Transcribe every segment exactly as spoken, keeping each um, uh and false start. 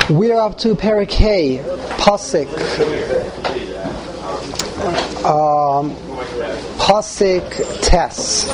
We are up to Perek Hey, Pasik, um, Pasik Tes.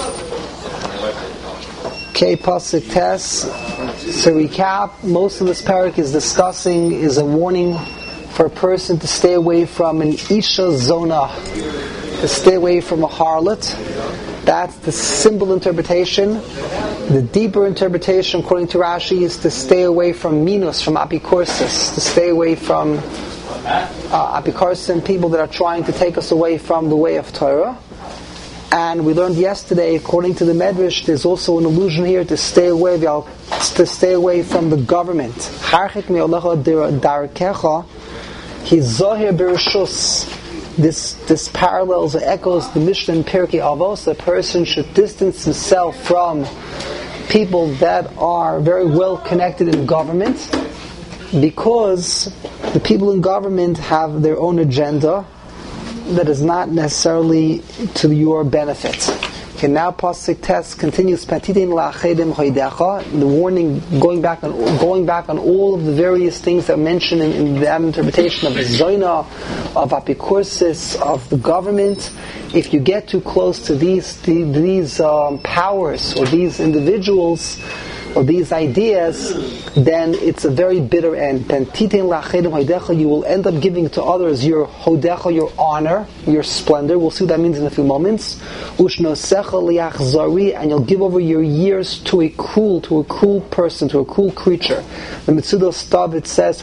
Okay, Pasik Tes. To recap, most of this Perek is discussing, is a warning for a person to stay away from an Isha Zona, to stay away from a harlot. That's the simple interpretation. The deeper interpretation, according to Rashi, is to stay away from minus, from apikorsis, to stay away from uh, apikorsis, people that are trying to take us away from the way of Torah. And we learned yesterday, according to the Medrash, there's also an allusion here to stay away, to stay away from the government. Harchik me'olecha darkecha, hizohir bereshus. This this parallels or echoes the Mishnah in Pirkei Avos. A person should distance himself from people that are very well connected in government, because the people in government have their own agenda that is not necessarily to your benefit. Okay, now Pasuk Tes continues. The warning, going back on going back on all of the various things that are mentioned in, in that interpretation of the Zoina, of apikursis, of the government. If you get too close to these the, these um, powers or these individuals or these ideas, then it's a very bitter end. Then you will end up giving to others your hodecha, your honor, your splendor. We'll see what that means in a few moments. And you'll give over your years to a cruel, to a cruel person, to a cruel creature. The Mitzudos Stav, it says,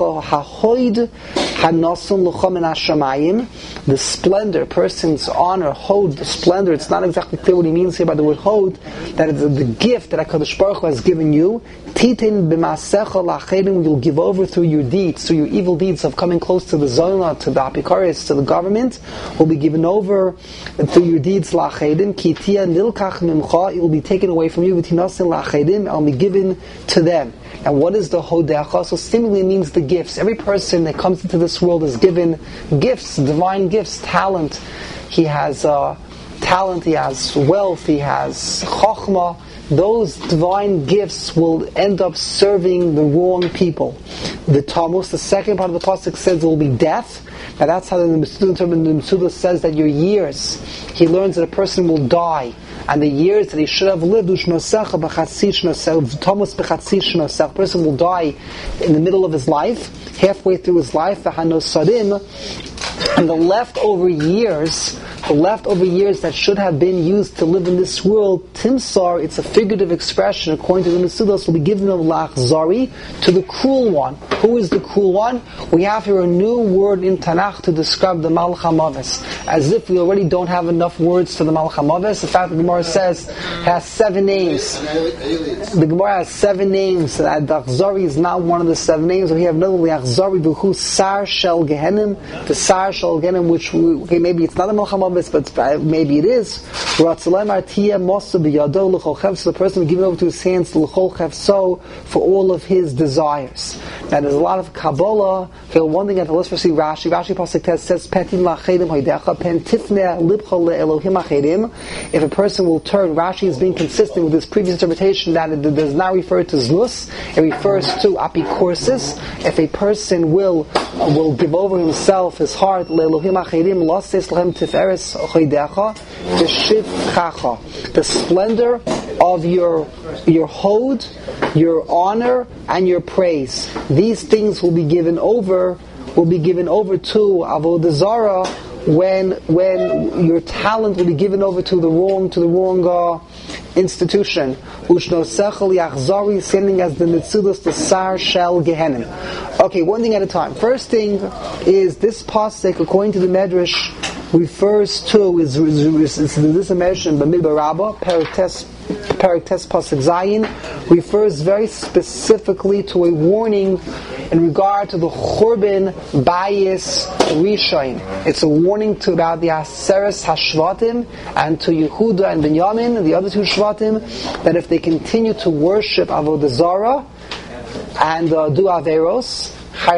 the splendor, person's honor, hod, the splendor. It's not exactly clear what he means here by the word hod. That is the gift that HaKadosh Baruch Hu has given you. Titin b'masecha la'achedim, you'll give over through your deeds, through your evil deeds of coming close to the zona, to the apikaris, to the government, will be given over through your deeds la'achedim. Kitia nilkach mimcha, it will be taken away from you. V'tinasin la'achedim, and will be given to them. And what is the hodecha? So seemingly it means the gifts. Every person that comes into this world is given gifts, divine gifts, talent. He has uh, talent, he has wealth, he has chokhmah. Those divine gifts will end up serving the wrong people. The Tammuz, the second part of the pasuk, says it will be death. Now that's how the Mitzudos says that your years, he learns that a person will die, and the years that he should have lived, a person will die in the middle of his life, halfway through his life, and the leftover years, the leftover years that should have been used to live in this world, timsar, it's a figurative expression, according to the Mitzudos, will be given of lachzari, to the cruel one. Who is the cruel one? We have here a new word in Tanakh to describe the Malach HaMaves, as if we already don't have enough words for the Malach HaMaves. In fact, the Gemara says it has seven names. The Gemara has seven names, and Achzari is not one of the seven names. We have another one, Achzari V'hu Sar Shel Gehenim, the Sar Shel Gehenim, which we, okay, maybe it's not a Malach HaMaves, but maybe it is. So the person will give it over to his hands so for all of his desires. Now there's a lot of Kabbalah. Okay, one thing I have to let's first see Rashi. Rashi Pasuk Tes says Petin lachedim hoidecha pen tifne libcha leElohim achedim. If a person will turn, Rashi is being consistent with his previous interpretation that it does not refer to znus, it refers to apikorsis. If a person will uh, will give over himself, his heart leElohim achedim, losses lehem tiferes hoidecha teshivchacha, the splendor of your your hod, your honor, and your praise. These things will be given over, will be given over to avodah zarah when when your talent will be given over to the wrong to the wrong uh, institution. Ushnosechel yachzari, sending as the Mitzudos the Sar Shel Gehenim. Okay, one thing at a time. First thing is this pasuk, according to the Medrash, refers to is, is, is, is this mentioned Bamidbar Rabbah, Perek Tes Perek Tes Pasuk Zayin, refers very specifically to a warning in regard to the Churban Bayis Rishon. It's a warning to about the Aseres Hashvatim and to Yehuda and Binyamin, the other two Shvatim, that if they continue to worship Avodah Zarah and uh, do Averos,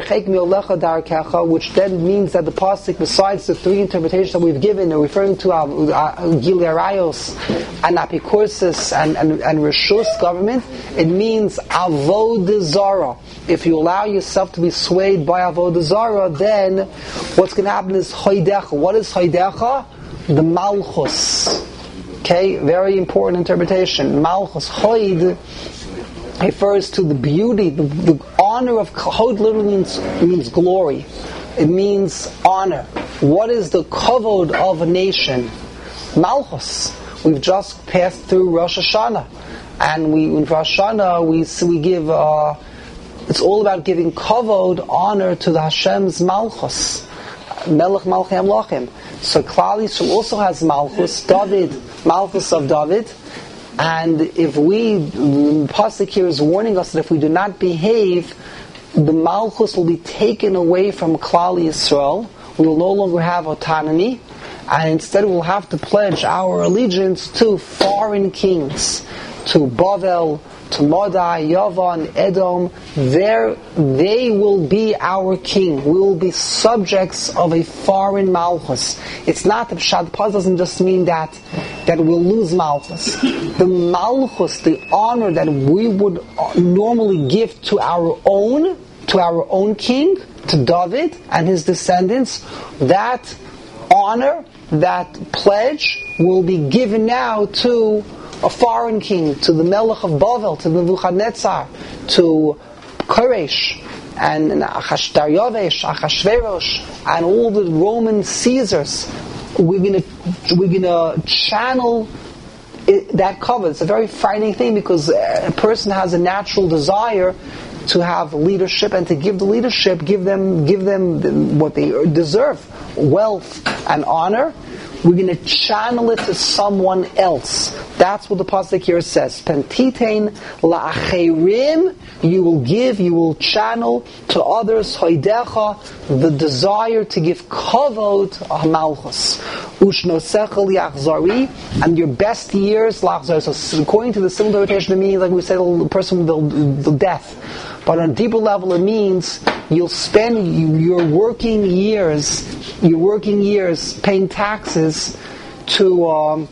which then means that the pasuk, besides the three interpretations that we've given, are referring to uh, uh, Gilei Arayos and Apikursis and, and, and Rishus government, it means Avodah Zarah. if you allow yourself to be swayed by avodah zarah, then what's going to happen is hoidecha. What is hoidecha? The malchus. Okay, very important interpretation. Malchus, hoid, refers to the beauty, the, the honor of hoid. Literally means means glory. It means honor. What is the kavod of a nation? Malchus. We've just passed through Rosh Hashanah, and we in Rosh Hashanah we we give. Uh, it's all about giving kavod, honor to the Hashem's Malchus, Melech Malchei Amlachim. So Klal Yisrael also has Malchus, David, Malchus of David, and if we, the pasuk here is warning us that if we do not behave, the Malchus will be taken away from Klal Yisrael. We will no longer have autonomy, and instead we'll have to pledge our allegiance to foreign kings, to Bavel, to Madai, Yavan, Edom. There, they will be our king. We will be subjects of a foreign Malchus. It's not, the Pshat Paz doesn't just mean that, that we'll lose Malchus. The Malchus, the honor that we would normally give to our own, to our own king, to David and his descendants, that honor, that pledge will be given now to a foreign king, to the Melech of Bavel, to Nebuchadnezzar, to Koresh, and Achashtaryavesh, Achashverosh, and all the Roman Caesars. We're going to we're going to channel it, that cover. It's a very frightening thing because a person has a natural desire to have leadership and to give the leadership, give them give them what they deserve, wealth and honor. We're going to channel it to someone else. That's what the pasuk here says. Pentitein la'acherim, you will give, you will channel to others, hoidecha, the desire to give kavod, malchus. Ushnosecha li'achzari, and your best years, la'achzari. So according to the simple interpretation, it means, like we said, the person will the death. But on a deeper level, it means you'll spend your working years, your working years paying taxes to um,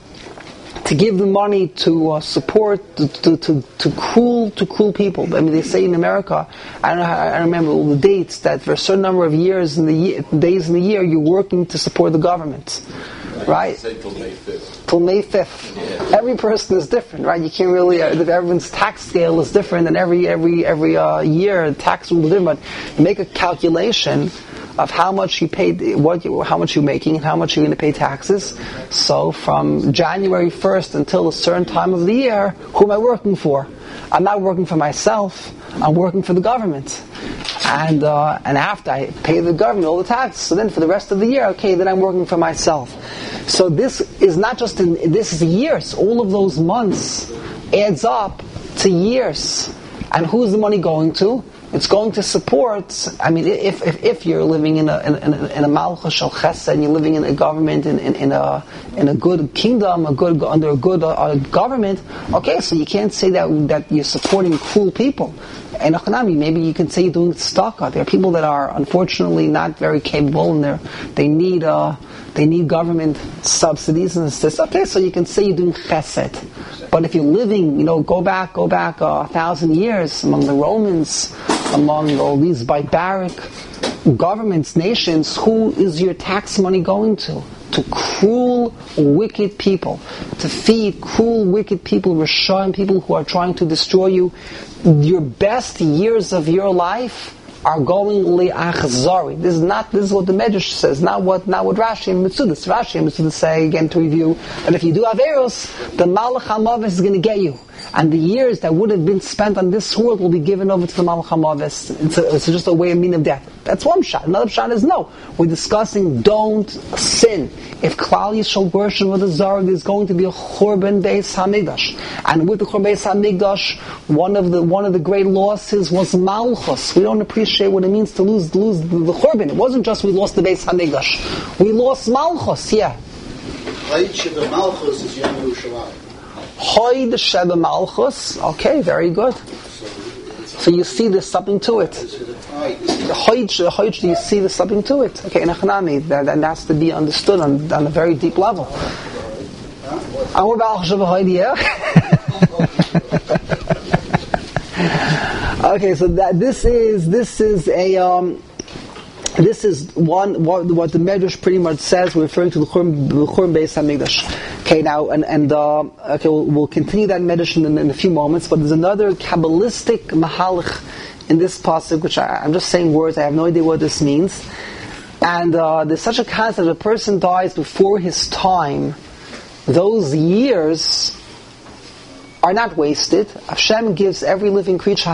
to give the money to uh, support to, to, to, to cruel to cruel people. I mean, they say in America, I don't know, I remember all the dates that for a certain number of years in the year, days in the year, you're working to support the government. Right? Till May fifth. Till May fifth. Yeah. Every person is different, right? You can't really, uh, everyone's tax scale is different, and every every every uh, year tax rule is different. But make a calculation of how much you paid, what you, how much you're making, and how much you're going to pay taxes. So from January first until a certain time of the year, who am I working for? I'm not working for myself. I'm working for the government. And uh, and after I pay the government all the taxes, so then for the rest of the year, okay, then I'm working for myself. So this is not just in, this is years. All of those months adds up to years. And who's the money going to? It's going to support, I mean, if if, if you're living in a in, in, in a malchus shel chesed, and you're living in a government, in, in, in a in a good kingdom, a good under a good uh, government, okay, so you can't say that that you're supporting cruel people. And maybe you can say you're doing tzedakah. There are people that are unfortunately not very capable, and they they need uh, they need government subsidies, and it's this. Okay, so you can say you're doing chesed. But if you're living, you know, go back, go back uh, a thousand years among the Romans, among all these barbaric governments, nations, who is your tax money going to? To cruel, wicked people. To feed cruel, wicked people, Rishon, people who are trying to destroy you. Your best years of your life are going li'achzari. This is not, this is what the Medrash says, not what, not what Rashi and Mitzudas. Rashi and Mitzudas say, again to review, that if you do Averos, the Malach HaMavis is going to get you. And the years that would have been spent on this world will be given over to the Malach HaMavis. It's, a, it's just a way of mean of death. That's one shot. Another shot is no. We're discussing don't sin. If Klal Yisrael worship with a Zara, there's going to be a Churban Beis HaMikdash. And with the Churban Beis HaMikdash, one of the one of the great losses was Malchus. We don't appreciate what it means to lose lose the, the Churban. It wasn't just we lost the Beis HaMikdash. We lost Malchus, yeah. Hoid Sheba Malchus is Yom Yerushalayim. Hoid Sheba Malchus. Okay, very good. So you see there's something to it. The Hoid, Hoid, you see there's something to it. Okay, in Achanami, that, that has to be understood on, on a very deep level. And what about Sheba Hoid, yeah? Okay, so that this is this is a um, this is one what, what the Medrash pretty much says, referring to the Churban Beis Hamikdash. Okay, now and and uh, okay, we'll, we'll continue that Medrash in, in a few moments. But there's another Kabbalistic mahalach in this pasuk, which I, I'm just saying words. I have no idea what this means. And uh, there's such a concept: if a person dies before his time, those years are not wasted. Hashem gives every living creature,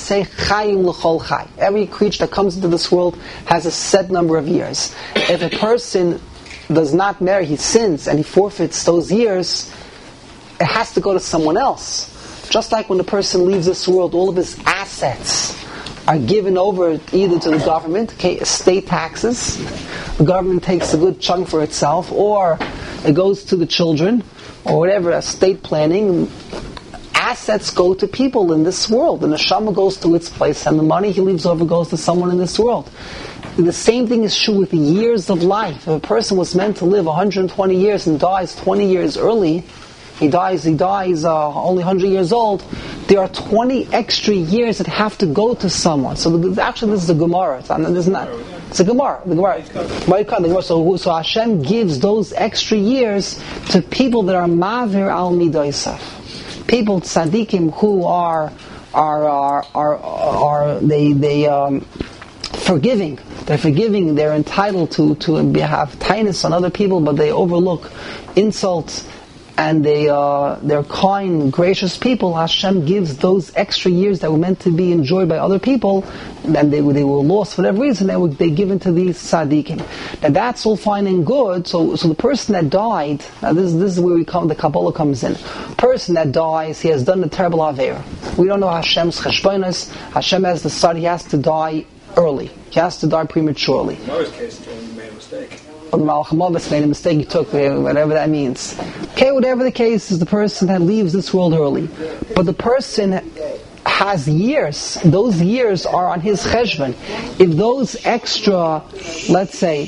every creature that comes into this world has a set number of years. If a person does not marry, he sins, and he forfeits those years, it has to go to someone else. Just like when a person leaves this world, all of his assets are given over either to the government, okay, estate taxes, the government takes a good chunk for itself, or it goes to the children, or whatever, estate planning. Assets go to people in this world. The neshama goes to its place, and the money he leaves over goes to someone in this world. The same thing is true with the years of life. If a person was meant to live one hundred twenty years and dies twenty years early, he dies, he dies uh, only one hundred years old, there are twenty extra years that have to go to someone. So the, actually this is a Gemara. It's, not, it's, not, it's a Gemara. The Gemara. The Gemara. So, so Hashem gives those extra years to people that are Mavir al Midaisaf. People, tzaddikim, who are are are are, are they they um, forgiving. They're forgiving. They're entitled to to have kindness on other people, but they overlook insults, and they uh, they're kind, gracious people. Hashem gives those extra years that were meant to be enjoyed by other people, and they they were lost for whatever reason. They were they given to these tzaddikim. Now that's all fine and good. So so the person that died. Now this this is where we come. The Kabbalah comes in. Person that dies, he has done a terrible aveira. We don't know Hashem's cheshbonos. Hashem has decided he has to die early. He has to die prematurely. In Noah's case, he made a mistake. Malchamavis made a mistake, he took, whatever that means. Okay, whatever the case is, the person that leaves this world early. But the person has years. Those years are on his cheshbon. If those extra, let's say,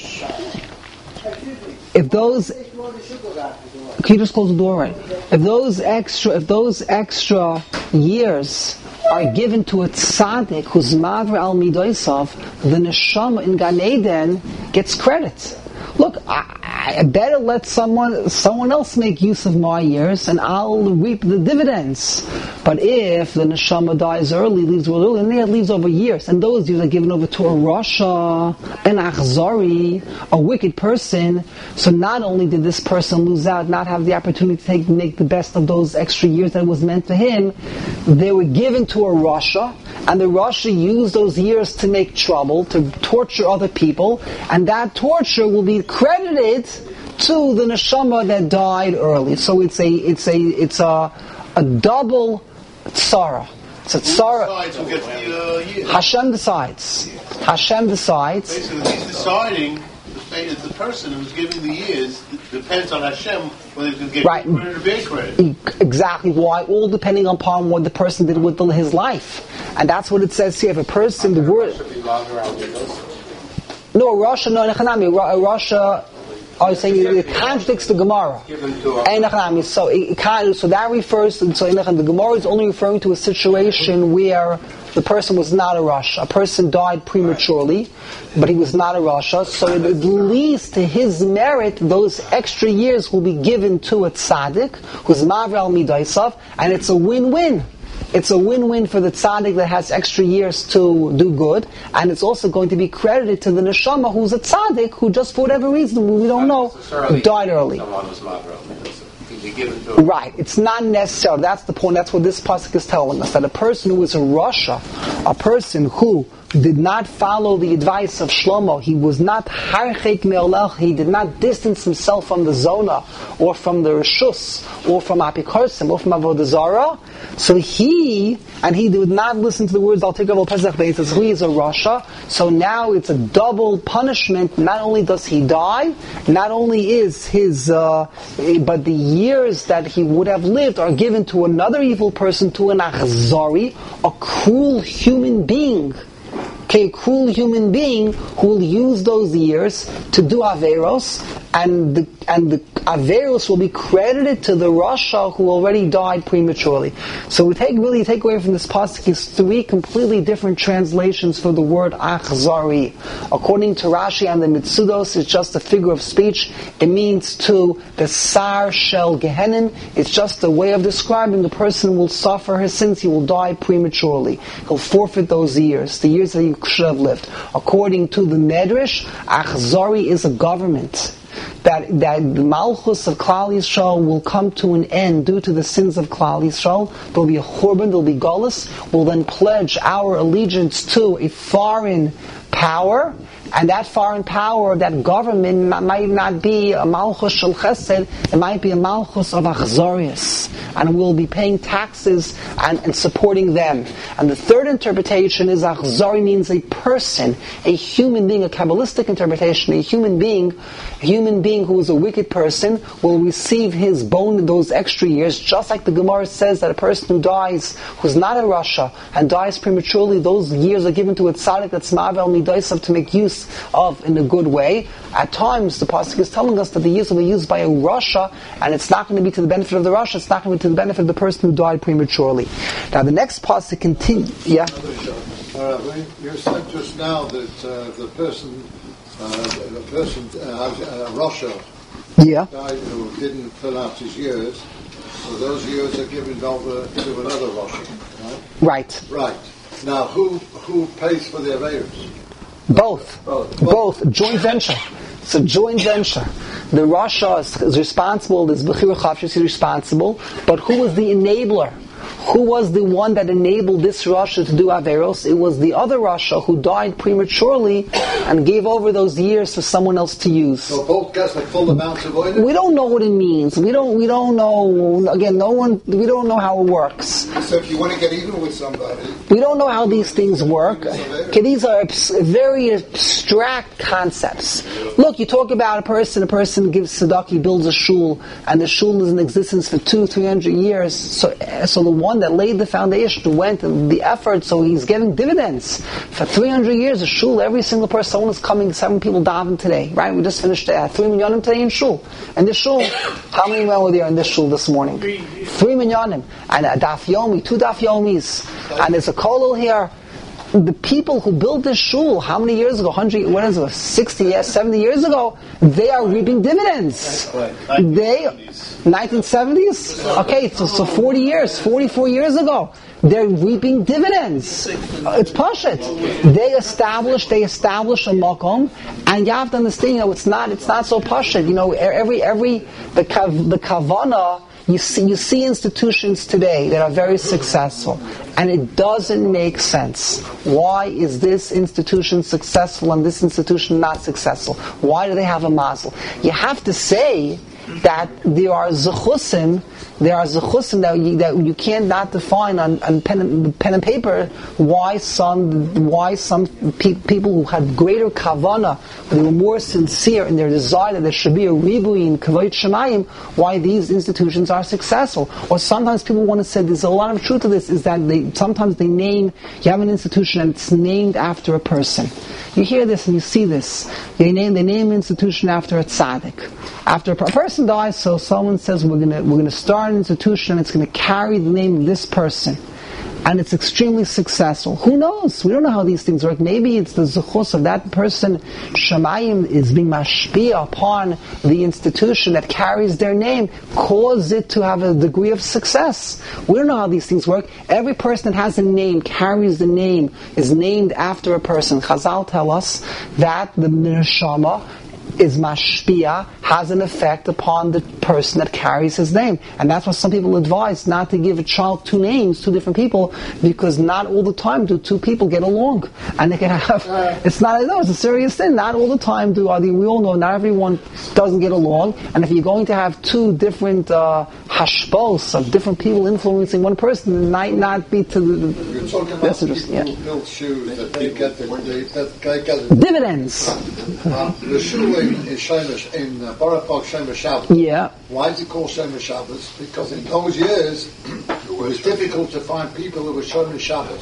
if those, can you just close the door, right? If those extra, if those extra years are given to a tzaddik who's mavr al midoisav, the neshama in Gan Eden gets credit. Look, I, I better let someone someone else make use of my years, and I'll reap the dividends. But if the neshama dies early, leaves early, and it leaves over years, and those years are given over to a rasha, an achzari, a wicked person. So not only did this person lose out, not have the opportunity to take, make the best of those extra years that was meant for him, they were given to a rasha, and the rasha used those years to make trouble, to torture other people, and that torture will be credited to the neshama that died early. So it's a it's a it's a a double tzara. It's a tzara. Hashem decides. Hashem decides. Basically, he's deciding. The fate of the person who's giving the years depends on Hashem whether he's going to get right. credit or bad credit. Exactly. Why? All depending upon what the person did with his life, and that's what it says here. If a person, the word. No, Russia, no, Nechanami. Russia, I was saying it contradicts the Gemara. So, it kind of, so that refers to, so the Gemara is only referring to a situation where the person was not a Rasha. A person died prematurely, but he was not a Rasha. So at least to his merit, those extra years will be given to a tzaddik who's Mavr al Midaisav, and it's a win-win. It's a win-win for the tzaddik that has extra years to do good, and it's also going to be credited to the neshama who's a tzaddik who just for whatever reason we don't know died early. Right, it's not necessary. That's the point. That's what this pasuk is telling us. That a person who is a rasha, a person who did not follow the advice of Shlomo, he was not harchek me'olach, he did not distance himself from the zona, or from the reshus, or from apikorsim, or from avodah zarah. So he, and he did not listen to the words Al Tikra Pesach Beitzah, he is a rasha. So now it's a double punishment. Not only does he die, not only is his, uh, but the years that he would have lived are given to another evil person, to an achzari, a cruel human being. Okay, a cruel human being who will use those years to do averos, and the, and the Averus will be credited to the Rasha who already died prematurely. So we take really take away from this pasuk is three completely different translations for the word achzari. According to Rashi and the Mitsudos, it's just a figure of speech. It means to the sar shel gehenim. It's just a way of describing the person will suffer his sins. He will die prematurely. He'll forfeit those years, the years that he should have lived. According to the Medrash, achzari is a government. That, that the Malchus of Klal Yisrael will come to an end due to the sins of Klal Yisrael. There will be a Churban, there will be Golus. We'll then pledge our allegiance to a foreign power, and that foreign power, that government might not be a Malchus Shel Chesed, it might be a Malchus of Achzarius, and we'll be paying taxes and, and supporting them. And the third interpretation is Achzari means a person, a human being, a Kabbalistic interpretation, a human being, a human being who is a wicked person will receive his bone, those extra years, just like the Gemara says that a person who dies, who's not a Rasha, and dies prematurely, those years are given to a tzaddik that's Ma'avel Midaisav to make use of in a good way. At times, the pasuk is telling us that the years will be used by a Rasha, and it's not going to be to the benefit of the Rasha, it's not going to be to the benefit of the person who died prematurely. Now, the next pasuk continues. Yeah? Uh, you said just now that uh, the person, uh, the person, uh, uh, Rasha, yeah. died who didn't fill out his years, so those years are given over to another Rasha, right? Right. Right. Now, who who pays for the Averis? Both. Both. Both. Joint venture. It's a joint venture. The Rasha is, is responsible, this Bechira Chavshis is responsible, but who was the enabler? Who was the one that enabled this Rasha to do Averos? It was the other Rasha who died prematurely and gave over those years for someone else to use. So both gets like full amounts of oil? We don't know what it means. We don't. We don't know. Again, no one. We don't know how it works. So if you want to get even with somebody, we don't know how these things work. Okay, these are very abstract concepts. Look, you talk about a person. A person gives tzedakah, he builds a shul, and the shul is in existence for two, three hundred years. So, so the one that laid the foundation went the effort, so he's getting dividends for three hundred years. A shul, every single person, someone is coming. Seven people daven today, right? We just finished uh, three minyanim today in shul. And this shul, how many men were there in this shul this morning? Three, three minyanim and a daf yomi, two daf yomis, and there's a kollel here. The people who built this shul, how many years ago? one hundred, what is it, sixty years, seventy years ago, they are reaping dividends. They, nineteen seventies? Okay, so, so forty years, forty-four years ago, they're reaping dividends. It's pashut. They established, they established a makom, and you have to understand, you know, it's not, it's not so pashut. You know, every, every, the, kav, the kavana, You see, you see institutions today that are very successful, and it doesn't make sense. Why is this institution successful and this institution not successful? Why do they have a mazel? You have to say that there are zechusim, there are zechusim that you, that you can't not define on, on pen, and, pen and paper why some why some pe- people who had greater kavana, they were more sincere in their desire that there should be a ribui in kavod shemayim, why these institutions are successful. Or sometimes people want to say there's a lot of truth to this, is that they sometimes they name, you have an institution and it's named after a person. You hear this and you see this. They name they name an institution after a tzaddik. After a person dies, so someone says we're gonna we're gonna start an institution and it's gonna carry the name of this person. And it's extremely successful. Who knows? We don't know how these things work. Maybe it's the zuchus of that person. Shemayim is being mashpia upon the institution that carries their name, cause it to have a degree of success. We don't know how these things work. Every person that has a name, carries the name, is named after a person. Chazal tell us that the neshama is mashpia, has an effect upon the person that carries his name. And that's why some people advise not to give a child two names, two different people, because not all the time do two people get along. And they can have, uh, it's not, no, it's a serious thing. Not all the time do, are they, we all know not everyone doesn't get along. And if you're going to have two different uh, hashpos of different people influencing one person, it might not be to the... You're talking about people yeah. who build shoes that they get the, they, that they get the dividends. Uh, the shoe in, in Shemesh, in uh, Borough Park Shemesh Shabbos. Yeah. Why is it called Shemesh Shabbos? Because in those years, it was difficult to find people who were Shemesh Shabbos.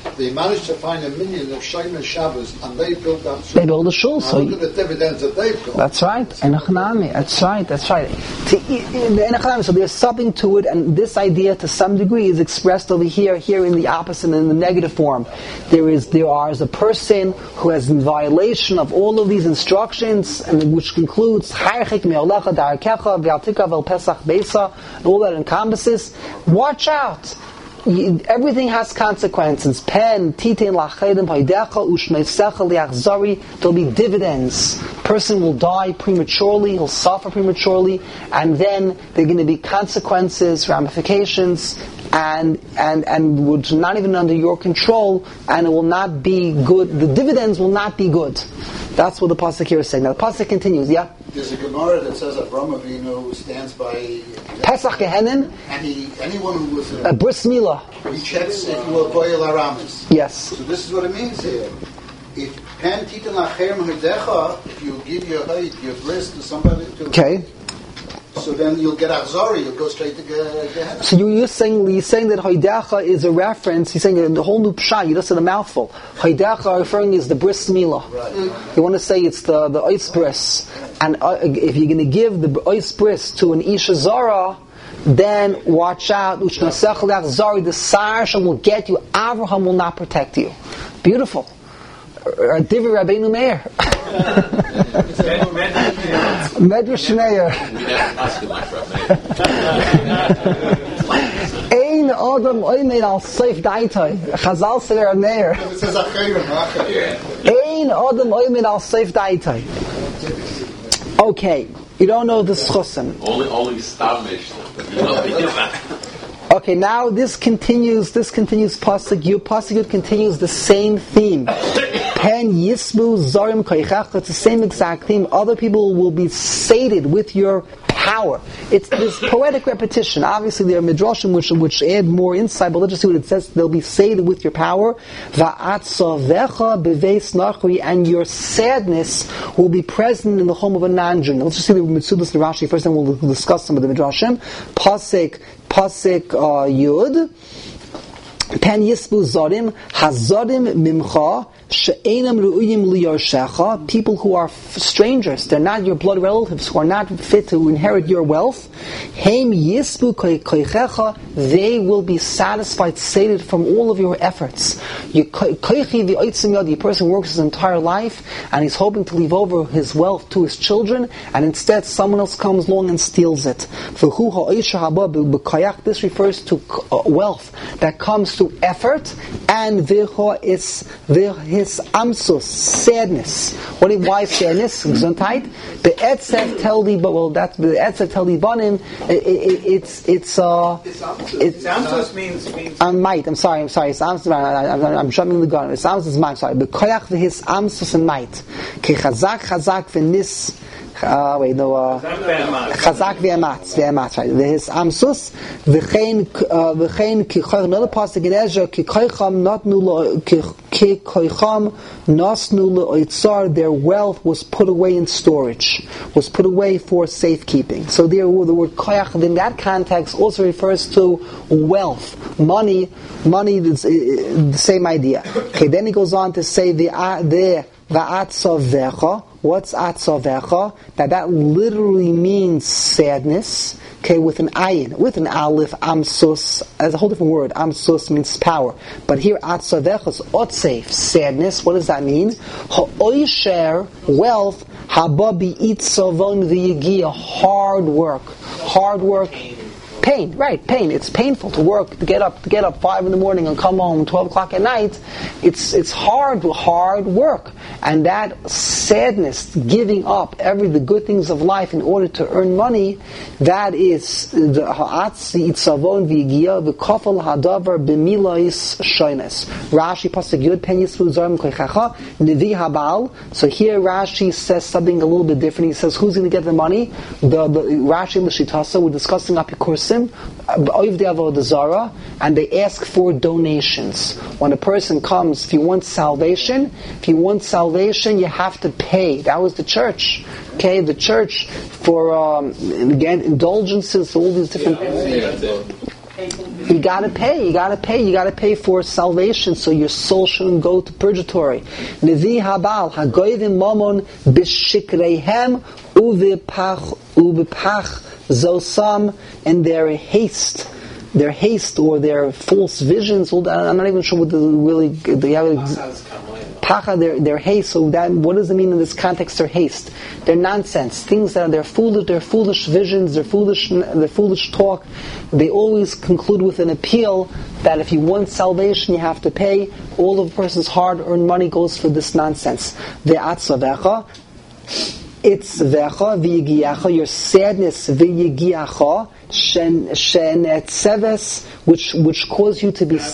they managed to find a million of Shema Shabbos, and they built that shul. They build a shul. Now So look at the dividends that they've got. that's right. Enochanami. That's right. That's right. To, in the Enochanami, so there's something to it, and this idea, to some degree, is expressed over here, here in the opposite, in the negative form. There is, there is a person who has in violation of all of these instructions, and which concludes Haychik me'olecha da'arkecha ve'altika ve'el pesach beisa, and all that encompasses. Watch out. Everything has consequences. Pen, titin, lachedim, haidecha, ushmeisecha, liachzari. There'll be dividends. Person will die prematurely, he'll suffer prematurely, and then there are going to be consequences, ramifications, and and and which are not even under your control, and it will not be good. The dividends will not be good. That's what the pasuk here is saying. Now the pasuk continues. Yeah. There's a Gemara that says Avraham Avinu stands by Pesach Gehenin. any anyone who was A a, bris milah. he checks if you will goyel aramis. Yes. So this is what it means here. If pen titan lacher mehidecha, if you give your height, your bris to somebody to, Okay. so then you'll get achzari, you'll go straight to Ge- Gehenna. So you, you're saying you're saying that Haidecha is a reference. You're saying the whole new pshat. You just said a mouthful. Haidecha referring is the bris milah. Right. You want to say it's the the ois bris, and uh, if you're going to give the ois bris to an isha zara, then watch out. Ushmasech le'achzari, the sarsha will get you. Avraham will not protect you. Beautiful. Divi Rabbeinu Meir. Medrash Meir. Ein Adam Oimed al Seif Daitoi. Chazal Seir Meir. It says acherim, acherim. Ein Adam Oimed al Seif Daitoi. Okay, you don't know the schusim. Only, only stam Mishnah, but you know the Okay, now this continues. This continues. Pasuk Yud. Pasuk Yud continues the same theme. Pen yisbu zarim koichach. It's the same exact theme. Other people will be sated with your power. It's this poetic repetition. Obviously, there are midrashim which which add more insight. But let's just see what it says. They'll be sated with your power. Va'atzavecha beveis nachri, and your sadness will be present in the home of a non-Jew. Let's just see the Mitzudas and Rashi first, then we'll discuss some of the midrashim. Pasuk. Pasuk uh, Yud. Pen yisbu zorim hazorim mimcha she'enam ru'uyim liyorshecha. People who are f- strangers, they're not your blood relatives, who are not fit to inherit your wealth. Heim yisbu koichecha. They will be satisfied, sated from all of your efforts. You koichi the oitzim yad. The person works his entire life and he's hoping to leave over his wealth to his children, and instead someone else comes along and steals it. This refers to wealth that comes through effort, and virho is his amsus, sadness. What is why sadness? Gesundheit. The etzev tell the well that the etzev tell the banim. It's it's uh it's Amsus means means I might. I'm sorry. I'm sorry. It's amsus. I'm, I'm jumping the gun. It's amsus is might. Sorry. The koyach his amsus and might. Ke chazak chazak v'nis. Uh, wait, no. Uh, Chazak v'ematz, v'ematz, right? His amsus, v'chein, v'chein kichoich. Another pasuk in Ezra, kikoicham notnu lo, kikoicham nosnu leoitzar. Their wealth was put away in storage, was put away for safekeeping. So there, the word koyach in that context also refers to wealth, money, money. Is, the same idea. Okay, then he goes on to say the the va'atzavecha. What's atzavecha? That that literally means sadness. Okay, with an ayin, with an aleph, amsus, as a whole different word. Amsus means power, but here atzavecha is otseif, sadness. What does that mean? Ha'oisher, wealth, haba bi'itzavon v'yigia, hard work, hard work. Pain, right? Pain. It's painful to work, to get up, to get up five in the morning and come home twelve o'clock at night. It's it's hard, hard work, and that sadness, giving up every the good things of life in order to earn money. That is the ha'atzi itzavon v'yigia v'kafel hadavar b'milois shoynes. Rashi pasuk Yud pen yisvu zarim koichacha nevi habal. So here Rashi says something a little bit different. He says, who's going to get the money? The, the Rashi and the Shitasa. We're discussing Apikoros. And they ask for donations. When a person comes, if you want salvation, if you want salvation, you have to pay. That was the church. Okay, the church for um, again indulgences, all these different. You gotta pay, you gotta pay, you gotta pay for salvation so your soul shouldn't go to purgatory. Nevi habal, hagoyvim momon b'shikreihem uvipach, uvipach zosam, in their haste, their haste or their false visions. I'm not even sure what the really, they have pacha, their, their haste. So that, what does it mean in this context, their haste? They're nonsense. Things that are, they're foolish, they're foolish visions, they're foolish, they're foolish talk. They always conclude with an appeal that if you want salvation, you have to pay. All of a person's hard-earned money goes for this nonsense. Ve'atzavecha, it's vecha, v'yigiacha, your sadness, v'yigiacha, shen etzeves, which, which cause you to be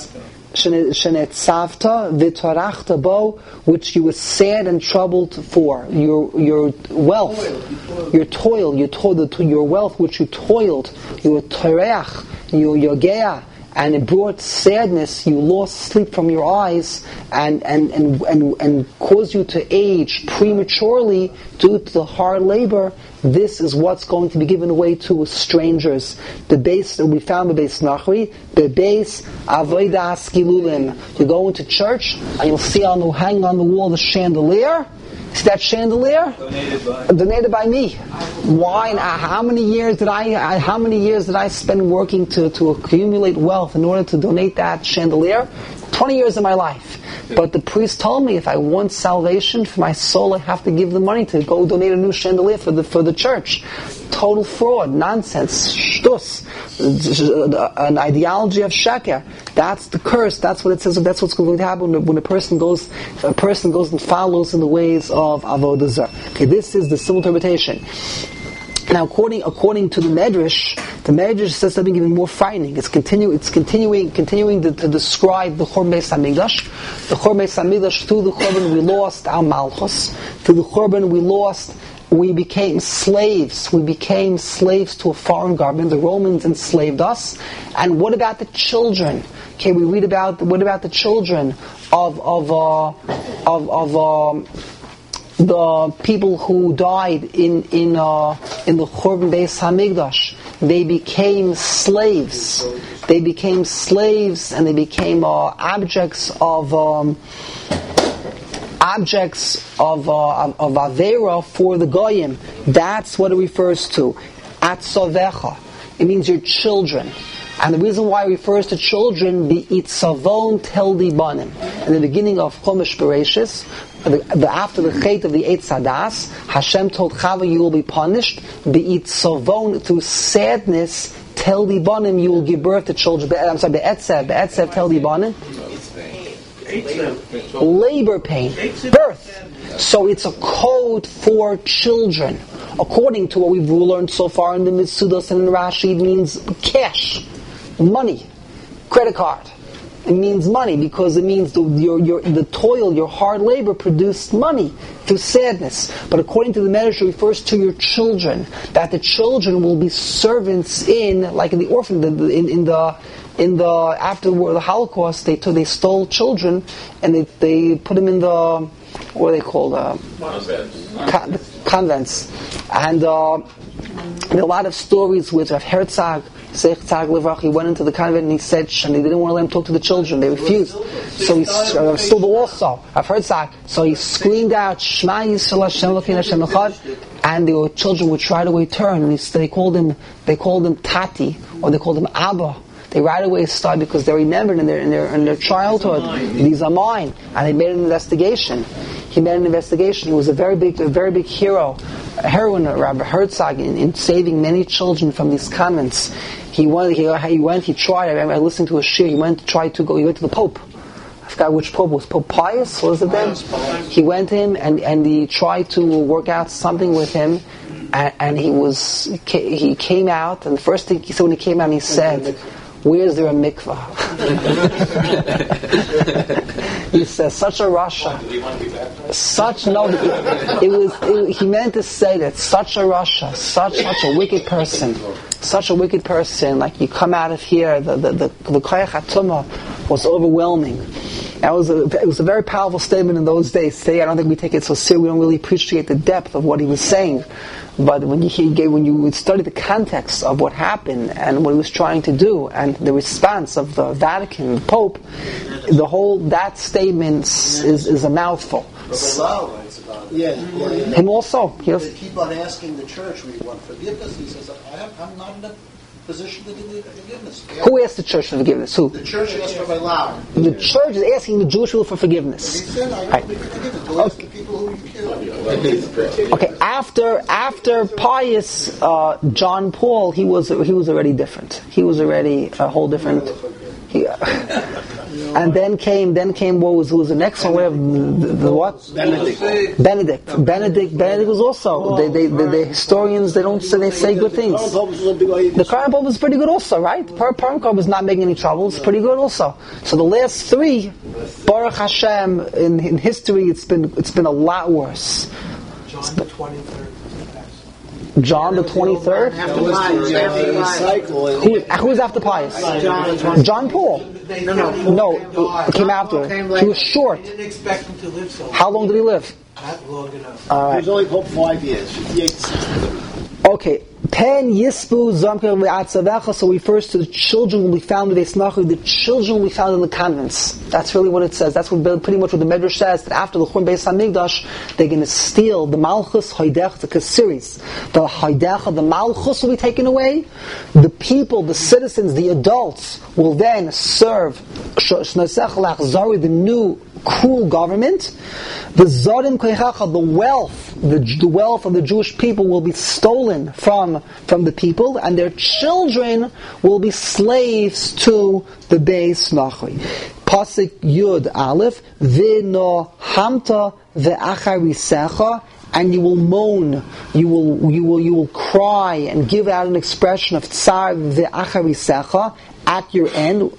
shenetzavta v'torachta bo, which you were sad and troubled for, your your wealth, your toil, your toil, your wealth which you toiled, you were toreach, you yogea, and it brought sadness. You lost sleep from your eyes, and and and and, and caused you to age prematurely due to the hard labor. This is what's going to be given away to strangers. The base that we found, the base Nachri, the base Avodas Gilulim. You go into church and you'll see on the hanging on the wall the chandelier. See that chandelier? Donated by. Donated by me. Why? And how many years did I? How many years did I spend working to, to accumulate wealth in order to donate that chandelier? Twenty years of my life. But the priest told me if I want salvation for my soul, I have to give the money to go donate a new chandelier for the for the church. Total fraud, nonsense, shtus, an ideology of sheker. That's the curse. That's what it says. That's what's going to happen when, when a person goes, a person goes and follows in the ways of avodah zarah. Okay, this is the simple interpretation. Now, according according to the Medrash, the Medrash says something even more frightening. It's continue. It's continuing continuing to, to describe the Churban Beis Hamikdash. The Churban Beis Hamikdash, through the Churban we lost our Malchus. Through the Churban we lost. We became slaves. We became slaves to a foreign government. The Romans enslaved us. And what about the children? Okay, we read about what about the children of of uh, of of. Uh, the people who died in in uh, in the Churban Beis Hamikdash, they became slaves. They became slaves, and they became uh, objects of um, objects of uh, of, of avera for the goyim. That's what it refers to. Atzavecha. It means your children. And the reason why it refers to children, the itzavon tel dibanim. In the beginning of Chumash Bereshis, the, the, after the chait of the Eitz Hadas, Hashem told Chava, you will be punished. The itzavon, through sadness, tel dibanim, you will give birth to children. I'm sorry, be'etzev, be'etzev tel dibanim. Labor pain, birth. So it's a code for children. According to what we've learned so far in the Mitzudos and in Rashi, it means cash. Money, credit card. It means money because it means the, your, your, the toil, your hard labor produced money through sadness. But according to the Medrash, it refers to your children, that the children will be servants in, like in the orphan, in, in the in the after the Holocaust, they took, they stole children and they they put them in the, what are they called? Uh, con- convents. And uh, there are a lot of stories with Rav Herzog. He went into the convent and he said, and they didn't want to let him talk to the children. They refused. So he uh, still also. I've heard that. So he screamed out, Shema Yisrael Hashem Elokeinu Hashem Echad, and the children would right away turn. And he, they called him, they called him Tati, or they called him Abba. They right away started because they remembered in their in their in their childhood, these are mine, and they made an investigation. He made an investigation. He was a very big, a very big hero, a heroine, Rabbi Herzog, in, in saving many children from these convents. He went, he, he went, he tried. I remember I listened to a shir. He went to try to go. He went to the Pope. I forgot which Pope was. Pope Pius, what was it then? He went to him and and he tried to work out something with him, and, and he was he came out. And the first thing he said when he came out, he said, "Where's there a mikvah?" He says, "Such a Russia, such no." It, it was. It, he meant to say that such a Russia, such such a wicked person, such a wicked person. Like you come out of here, the the the, the koyach hatumah was overwhelming. That was a, it was a very powerful statement in those days. Today, I don't think we take it so seriously. We don't really appreciate the depth of what he was saying. But when you hear, when you would study the context of what happened and what he was trying to do, and the response of the Vatican, the Pope, the whole that statement is is a mouthful. Bilal writes about it. Yeah, yeah, yeah. Him also. He They keep on asking the church, we want forgiveness. He says, I am, I'm not in a position to give forgiveness. Who asked the church for forgiveness? Who? The church asked for Bilal. The church is asking the Jewish people for He forgiveness. said, I Right. don't make forgiveness. Go ask the people who you killed. Okay, after after Pius, uh, John Paul, he was he was already different. He was already a whole different. He, and then came then came what was who was the next one? Where the, the, the what? Benedict. Benedict. Benedict. Benedict was also. They, they, the, the historians they don't say they say good things. The current pope was pretty good also, right? Per Permkar was not making any trouble. It's pretty good also. So the last three, Baruch Hashem, in, in history, it's been it's been a lot worse. John the twenty-third. John the twenty-third. After Pius. After Pius. Who, who's after Pius? John. John Paul. No, no. No, it came after. He was short. They didn't expect him to live so long. How long did he live? Not long enough. All He right. was only Pope five years, fifty-eight to sixty. Okay. Pen Yisbu Zamka Ve'atzavecha, so refers to the children will be found in Veisnachu, the children will be found in the convents. That's really what it says. That's what pretty much what the Medrash says, that after the Churban Beis HaMikdash, they're going to steal the Malchus, Haidech, the Kasiris. The Haidech, the Malchus will be taken away. The people, the citizens, the adults will then serve the new cruel government. The Zodim Koichacha, the wealth, the, the wealth of the Jewish people will be stolen from, from the people, and their children will be slaves to the Beis Nachui. Pasuk Yud Aleph, V'no Hamta Ve'acharisecha, and you will moan, you will, you will, you will cry and give out an expression of Tsar Ve'acharisecha, at your end,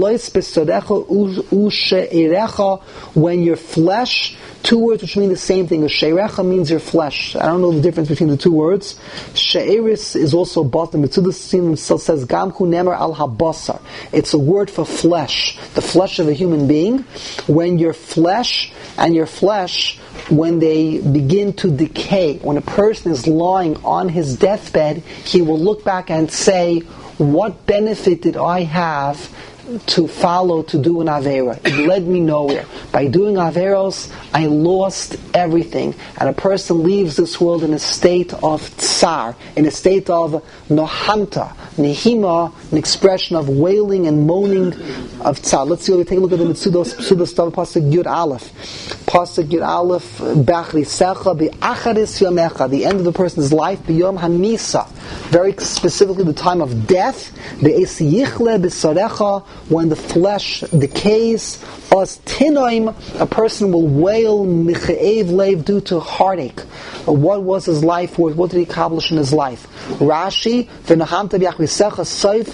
when your flesh, two words which mean the same thing. She'erecha means your flesh. I don't know the difference between the two words. She'eris is also bottom. Mitzudas says Gamhu Nemer al Habasar. It's a word for flesh, the flesh of a human being. When your flesh and your flesh, when they begin to decay, when a person is lying on his deathbed, he will look back and say, what benefit did I have to follow, to do an Avera? It led me nowhere. By doing Averos, I lost everything. And a person leaves this world in a state of tsar, in a state of nohamta, nehima, an expression of wailing and moaning of tsar. Let's see, we take a look at the Mitzudos, Mitzudos Tav, Pasuk Yud Aleph. Pasuk Yud Aleph, Bachri Secha, Be'acharis Yomecha, the end of the person's life, B'yom Hamisa, very specifically the time of death, Be'esi Yichle B'sarecha, when the flesh decays, as tinoim, a person will wail michaev lev due to heartache. What was his life worth? What did he accomplish in his life? Rashi, v'nahamta b'achrisecha soif,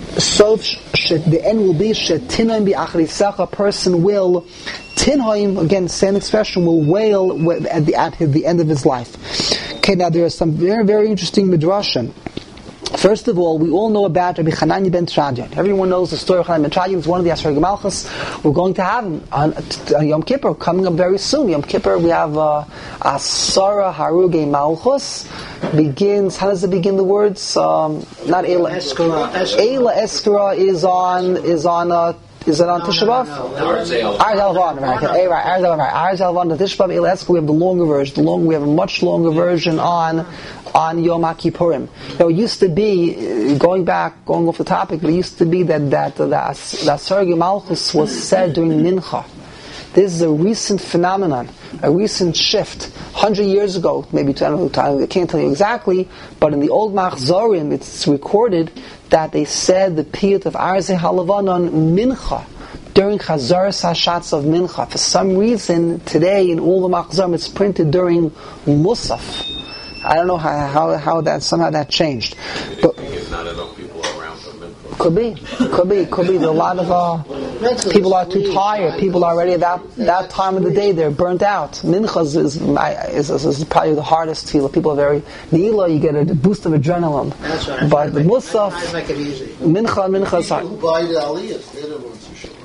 soif, the end will be shetinoim b'achrisecha, a person will, tinoim, again, same expression, will wail at the, at the end of his life. Okay, now there are some very, very interesting midrashim. First of all, we all know about Rabbi Hanani ben Tradian. Everyone knows the story of Hanani ben Tradian. It's one of the Asher Gemalchus. We're going to have him on uh, Yom Kippur, coming up very soon. Yom Kippur, we have uh, Asara Haruge Malchus. Begins, how does it begin the words? Um, not Eila. Eskara. Eila Eskara is on, is on, uh, is it on No, Tisha no, B'Av? no, no. Arzel. Arzel Van, right? Okay, right. Arzel Van, right. Arzel Van, the Tisha B'Av, Eila Eskara. We have the longer version. The long, we have a much longer version on. on Yom HaKippurim. Now, it used to be, going back, going off the topic, but it used to be that, that the, the Asar Malchus was said during Mincha. This is a recent phenomenon, a recent shift. Hundred years ago, maybe, I don't know, I can't tell you exactly, but in the old Machzorim, it's recorded that they said the Piyut of Arzeh HaLavanon Mincha, during Chazar Sashatz of Mincha. For some reason, today, in all the Machzorim, it's printed during Musaf. I don't know how how, how that somehow that changed, but There's not enough people around for mincha. could be, could be, could be. There are a lot of uh, people are too tired. People are already at that that time of the day they're burnt out. Mincha is is, is, is probably the hardest tefillah. People are very Nila. You get a boost of adrenaline. That's right. But the Musaf, I make it easy. Mincha, Mincha is hard. Who buy the aliyahs? They're the ones who show up.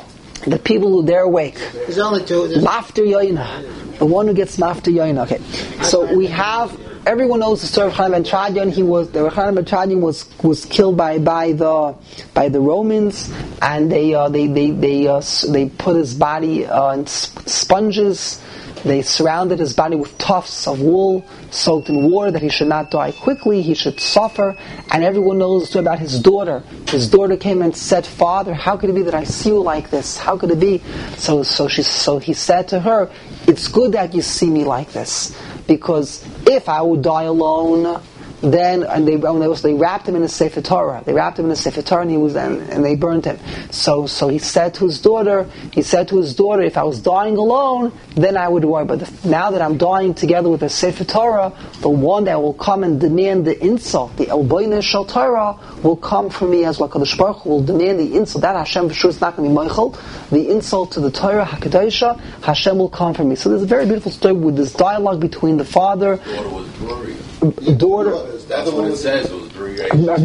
The people who they're awake. There's only two. There's Mafter Yoina. The one who gets Mafter Yoina. Okay. So we have, everyone knows the story of Chanan ben Tradion. He was, the Chanan ben Tradion was, was killed by, by the, by the Romans, and they, uh, they, they, they, uh, they put his body, uh, in sponges. They surrounded his body with tufts of wool soaked in water, that he should not die quickly, he should suffer. And everyone knows about his daughter. His daughter came and said, "Father, how could it be that I see you like this? How could it be?" So, so she, so he said to her, "It's good that you see me like this, because if I would die alone, then," and they they wrapped him in a Sefer Torah. They wrapped him in a Sefer Torah, and he was then, and they burned him. So, so he said to his daughter, he said to his daughter, "If I was dying alone, then I would worry. But the, now that I'm dying together with the Sefer Torah, the one that will come and demand the insult, the Elboinah Shel Torah, will come from me as well. Kadosh Baruch Hu will demand the insult. That Hashem for sure is not going to be Meichel. The insult to the Torah Hakadosha, Hashem will come from me." So there's a very beautiful story with this dialogue between the father. The daughter was Gloria. Daughter. That's what it says. It was Gloria.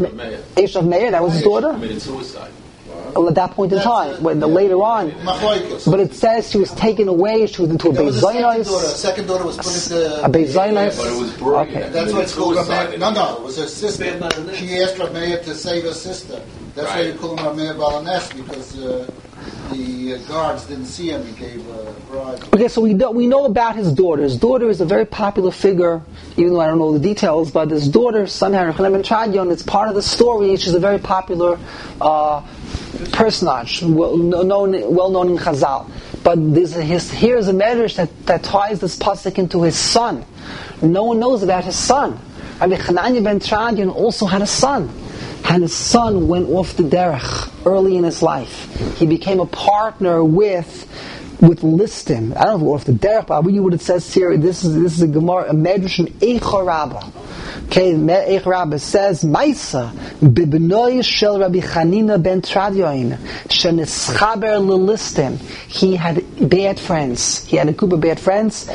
Eish of Meir, that was his daughter? Committed suicide. Well, at that point in time, when the, later on. But it says she was taken away, she was into a There was a second daughter. A Beis second daughter was put into... A Beis Zionist. But it was Gloria. Okay. That's why it's called suicide. Rameir. No, no, it was her sister. She asked Rameir to save her sister. That's why Right. you call him Rameir Balanes, because uh, the uh, guards didn't see him. He gave a bribe. Okay, so we know, we know about his daughter. His daughter is a very popular figure, even though I don't know the details, but his daughter, somehow, Chanan ben Tradion, it's part of the story. She's a very popular uh, personage, well known, well known in Chazal. But there's a, his, here's a marriage that, that ties this pasuk into his son. No one knows about his son. Rabbi Chananya ben Tradion also had a son. And his son went off the derech early in his life. He became a partner with with Listim. I don't know if off the derech, but I read you what it says here. This is this is a Gemara, a medrash in Eicha Rabbah. Okay, Eicha Rabbah says, "Maisa bibnoi shel Rabbi Chanina ben Tradion shenischaber lelistim." He had bad friends. He had a group of bad friends,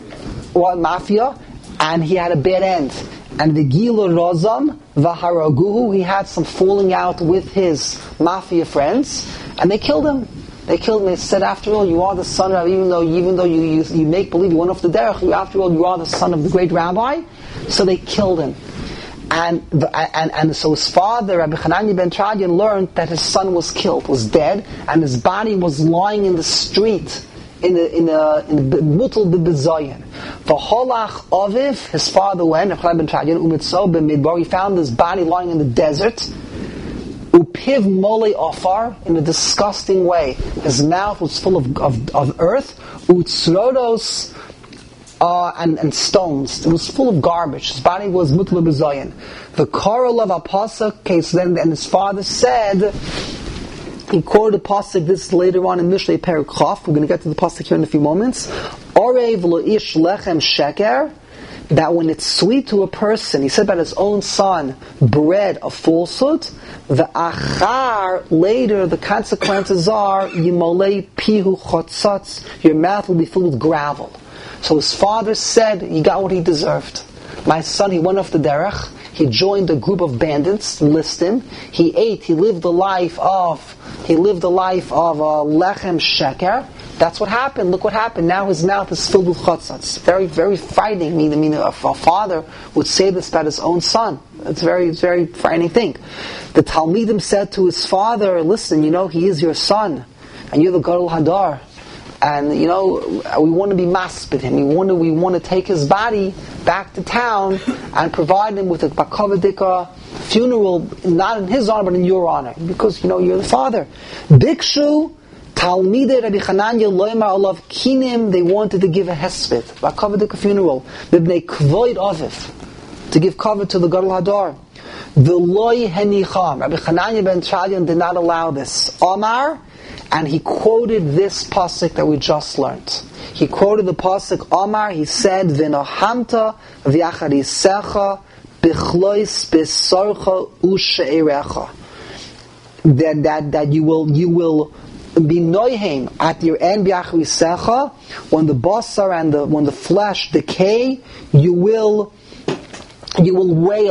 or mafia, and he had a bad end. And the Gila Rozam Vaharaguhu, he had some falling out with his mafia friends, and they killed him. They killed him. They said, "After all, you are the son of, even though even though you you, you make believe you went off the derech, you, after all, you are the son of the great rabbi." So they killed him. And the, and and so his father, Rabbi Chananya ben Tradion, learned that his son was killed, was dead, and his body was lying in the street. In the in the in the mutal b'bezayin. V'holach aviv, his father went. Chanan ben Tradion umitzo b'midbar. He found his body lying in the desert. Upiv mole afar, in a disgusting way. His mouth was full of of, of earth. Utzrodos uh, and and stones. It was full of garbage. His body was mutal b'bezayin. The koral of apasuk. Okay, so then and his father said. He quoted a pasuk this later on in Mishlei Perek Chaf. We're going to get to the pasuk here in a few moments. Orev lo'ish lechem sheker, that when it's sweet to a person, he said about his own son, bread of falsehood. The achar, later the consequences are yimolei pihu chotzatz, your mouth will be filled with gravel. So his father said he got what he deserved. My son, he went off the derech. He joined a group of bandits, Listim. He ate. He lived the life of. He lived the life of a uh, lechem sheker. That's what happened. Look what happened. Now his mouth is filled with chutzatz. Very, very frightening. I mean, I mean, a, a father would say this about his own son. It's very, it's very frightening thing. The Talmidim said to his father, "Listen, you know, he is your son, and you're the Gadol Hadar. And you know, we want to be maspid him. We want to, we want to take his body back to town and provide him with a bakavadika funeral, not in his honor but in your honor, because you know you're the father." Bikshu Talmidei Rabbi Chananya loymar alav kinim. They wanted to give a hesped, bakavadika funeral, b'bnei kvoid aviv, to give cover to the Gadol Hadar. The loy henicham. Rabbi Chananya ben Tradion did not allow this. Omar. And he quoted this pasuk that we just learned. He quoted the pasuk Omar. He said, "V'nohamta v'yacharisecha b'chlois b'sorcha u'she'erecha." That that that you will you will be noihem at your end b'yacharisecha, when the basar and the when the flesh decay, you will you will wail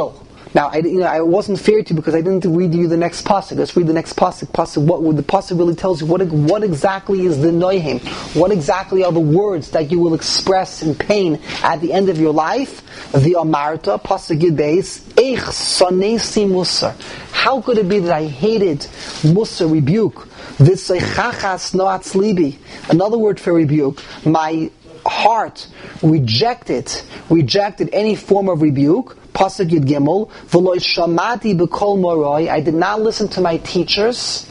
Now, I, you know, I wasn't fair to you because I didn't read you the next pasuk. Let's read the next pasuk. Pasuk. What would the pasuk really tells you? What what exactly is the noihim? What exactly are the words that you will express in pain at the end of your life? The amarta pasuk yud beis eich sonesi musar. How could it be that I hated musar, rebuke? V'seichachas noatz libi. Another word for rebuke. My heart rejected rejected any form of rebuke. Pasuk Yud Gimel, V'lo shamati b'kol moroi. I did not listen to my teachers.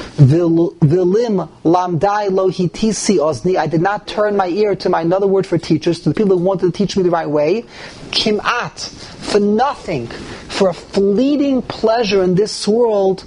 V'lim lamdai lo hitisi ozni. I did not turn my ear to my, another word for teachers, to the people who wanted to teach me the right way. Kimat, for nothing, for a fleeting pleasure in this world.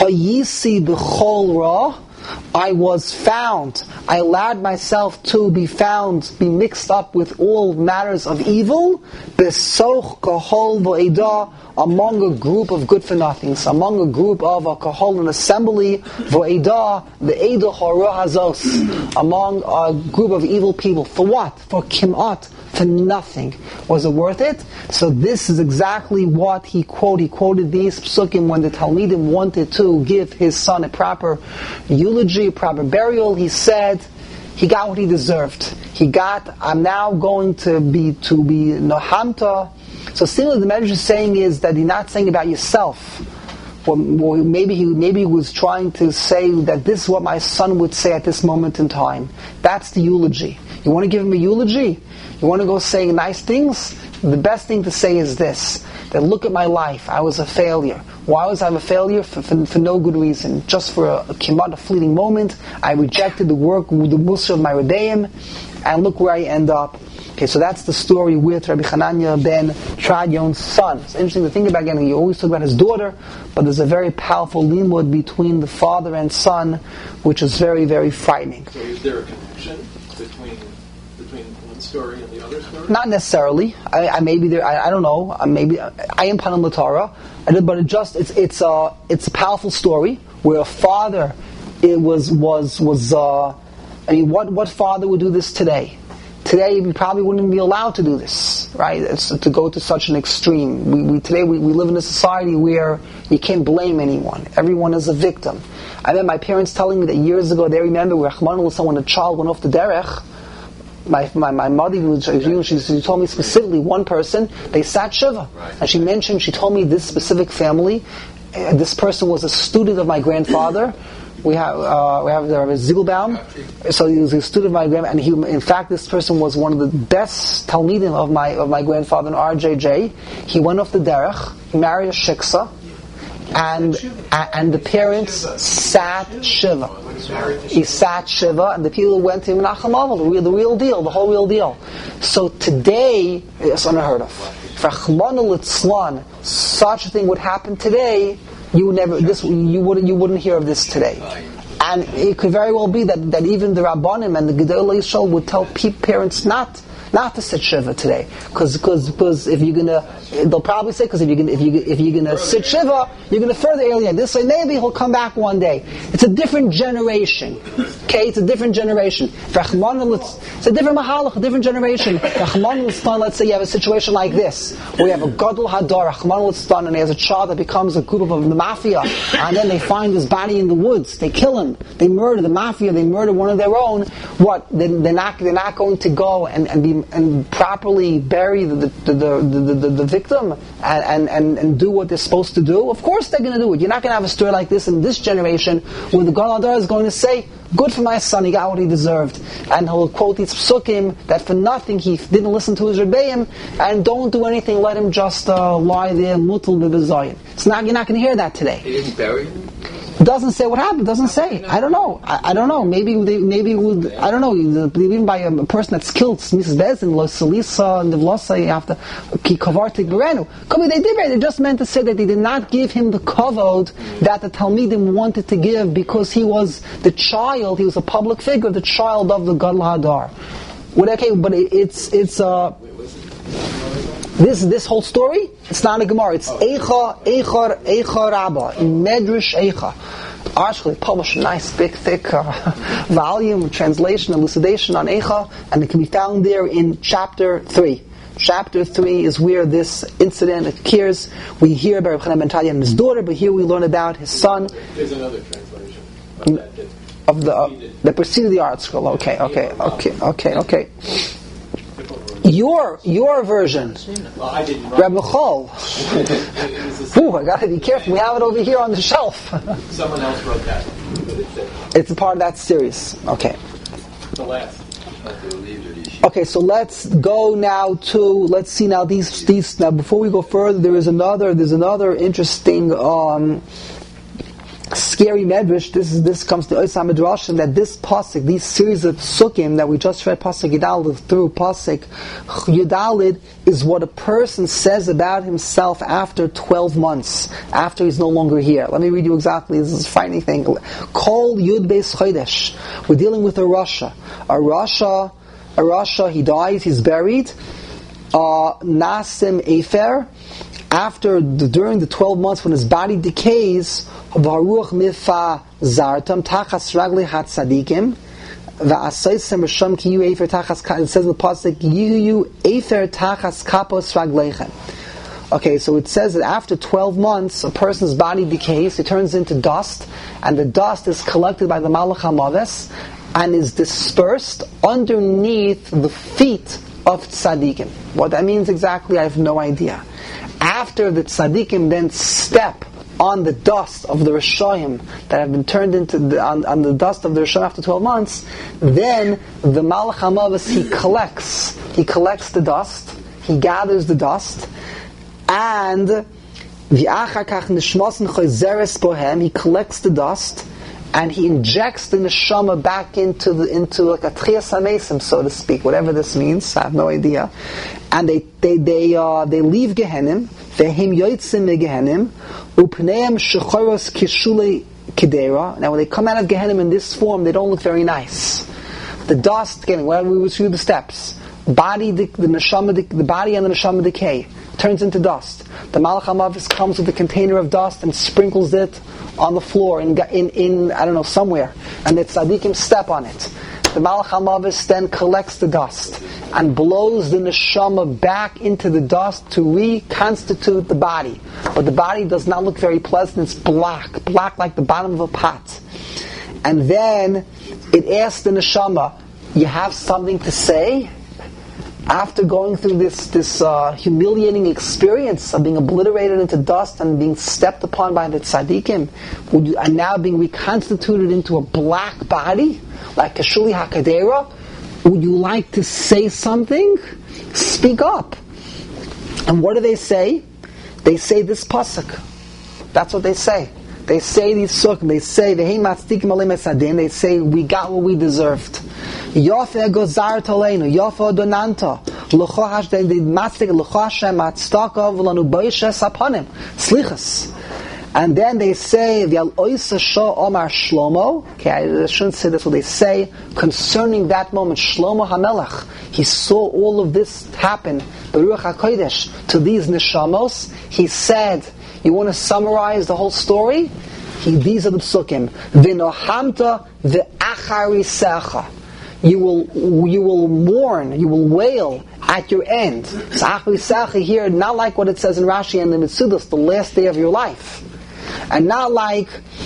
Hayisi b'chol ra. I was found, I allowed myself to be found, be mixed up with all matters of evil, besoch kahol vo'edah, among a group of good-for-nothings, among a group of a kahol, an assembly, vo'edah, the edah hara hazos, among a group of evil people. For what? For kim'at, for nothing. Was it worth it? So this is exactly what he quoted. He quoted these psukim when the Talmidim wanted to give his son a proper eulogy, a proper burial. He said he got what he deserved. He got, I'm now going to be to be nohamta. So similarly, the Medrash is saying is that he's not saying about yourself. Or, or maybe he maybe he was trying to say that this is what my son would say at this moment in time. That's the eulogy. You want to give him a eulogy? You want to go say nice things? The best thing to say is this, that look at my life, I was a failure. Why was I a failure? For, for, for no good reason. Just for a, a kimat, a fleeting moment. I rejected the work, the musar of my Rebbeim, and look where I end up. Okay, so that's the story with Rabbi Hanania ben Tradion's son. It's interesting to think about again. You always talk about his daughter, but there's a very powerful limud between the father and son, which is very, very frightening. So is there a connection between between one story and the other story? Not necessarily. I, I maybe there. I, I don't know. I maybe I am Panam Latara, but it just it's it's a it's a powerful story where a father it was was was. Uh, I mean, what what father would do this today? Today, we probably wouldn't be allowed to do this, right? It's to go to such an extreme. We, we today we, we live in a society where you can't blame anyone. Everyone is a victim. I remember my parents telling me that years ago they remember where when a child went off the derech. My my my mother, she, she told me specifically one person. They sat shiva, and she mentioned. She told me this specific family. Uh, this person was a student of my grandfather. We have uh, we have the Rabbi Zibelbaum, so he was a student of my grandma, and he, in fact, this person was one of the best talmidim of my of my grandfather in R J J. He went off the derech, he married a shiksa, and and the parents sat shiva. He sat shiva, and the people went to him Menachem Avel, the real the real deal, the whole real deal. So today it's unheard of. For Rachmana litzlan, such a thing would happen today. You would never this you wouldn't you wouldn't hear of this today, and it could very well be that, that even the Rabbanim and the Gedolei Yisrael would tell pe- parents not not to sit shiva today, because because because if you're gonna they'll probably say because if you're gonna if you if you're gonna sit shiva you're gonna further alienate this way. Maybe he'll come back one day. It's a different generation. Okay, it's a different generation. It's a different mahalach, a different generation. Let's say you have a situation like this, where you have a gadol hadar, and he has a child that becomes a group of the mafia, and then they find his body in the woods. They kill him. They murder the mafia. They murder one of their own. What? They're not. They're not going to go and, and be and properly bury the the the, the, the, the victim and, and, and do what they're supposed to do. Of course, they're going to do it. You're not going to have a story like this in this generation, where the gadol hadar is going to say, "Good for my son, he got what he deserved," and he'll quote these psukim that for nothing he didn't listen to his rebbeim, and don't do anything, let him just uh, lie there, mutal b'bezayin. It's not, you're not going to hear that today. They didn't bury him? It doesn't say what happened. It doesn't say. I don't know. I, I don't know. Maybe they, maybe would. I don't know. Even by a, a person that's killed, Missus Bezin, Lo Salisa, and Devlosa after Ki Kavartik Berenu. Could be they did. They just meant to say that they did not give him the kavod that the Talmidim wanted to give because he was the child. He was a public figure, the child of the Gadol Hadar. Well, okay, but it, it's it's uh. This this whole story, it's not a Gemara. It's Eicha, Eicha, Eicha Rabbah, in Medrash Eicha. Arshli published a nice, big, thick uh, volume, translation, elucidation on Eicha, and it can be found there in chapter three. Chapter three is where this incident occurs. We hear about Reb Chanan ben Talia and his daughter, but here we learn about his son. There's another translation of that. that of the uh, that preceded the art scroll. Okay, okay, okay, okay, okay. Your your version, Well, I didn't write Reb Michal. it. It was a, Ooh, I gotta be careful. We have it over here on the shelf. someone else wrote that, but it's uh, It's a part of that series. Okay. the last. Okay, so let's go now to let's see now these these now before we go further, there is another there's another interesting um, scary medrash. This is this comes to Oisam Midrashim that this pasuk, these series of sukkim that we just read, pasuk Yudalid through pasuk Yudalid, is what a person says about himself after twelve months, after he's no longer here. Let me read you exactly. This is a funny thing. Kol Yud Beis Chodesh. We're dealing with a Rasha. A Rasha. A Rasha, he dies, he's buried. Uh, Nasim Efer, after the, during the twelve months when his body decays, Varuch Mifa Zartam Tachas Ragli Hat Sadikim, Va'asaisem Risham Ki Yu Efer Tachas. It says in the pasuk, Yu Efer Tachas Kapos Raglechem. Okay, so it says that after twelve months, a person's body decays, it turns into dust, and the dust is collected by the Malach HaMaves, and is dispersed underneath the feet of tzaddikim. What that means exactly, I have no idea. After the tzaddikim then step on the dust of the Rishoyim that have been turned into the, on, on the dust of the Rishoyim after twelve months, then the Malach HaMavis, he collects, he collects the dust, he gathers the dust, and the Achar Kach Nishmosin Chozeres Bohem, he collects the dust, and he injects the neshama back into the into like a tchias hamesim, so to speak, whatever this means. I have no idea. And they they they uh, they leave Gehenim. Vehim yotzim meGehenim upneim shechoros kishulei kedera. Now, when they come out of Gehenim in this form, they don't look very nice. The dust, again, when we went through the steps, body, the, the neshama, the, the body and the neshama decay, turns into dust. The Malach HaMavis comes with a container of dust and sprinkles it on the floor in, in, in I don't know, somewhere. And the tzaddikim step on it. The Malach HaMavis then collects the dust and blows the neshama back into the dust to reconstitute the body. But the body does not look very pleasant. It's black, black like the bottom of a pot. And then it asks the neshama, you have something to say? After going through this this uh, humiliating experience of being obliterated into dust and being stepped upon by the tzaddikim, would you, and now being reconstituted into a black body, like Kashuli HaKadera, would you like to say something? Speak up. And what do they say? They say this pasuk. That's what they say. They say these sukkim. They say, they say, we got what we deserved. Yofe gozar taleinu, Yofe donanta, L'cho Hashem, the mastic, L'cho Hashem, Atstaka, V'lanu boishes aponim, Slichas. And then they say, V'al oisa sho omar Shlomo, okay, I shouldn't say that's what they say, concerning that moment, Shlomo HaMelech, he saw all of this happen, the Ruach HaKodesh, to these neshamos, he said, you want to summarize the whole story? He, these are the psukim. V'nohamta v'acharisecha. You will, you will mourn, you will wail at your end. So acharisecha here, not like what it says in Rashi and the Mitzudas, the last day of your life, and not like,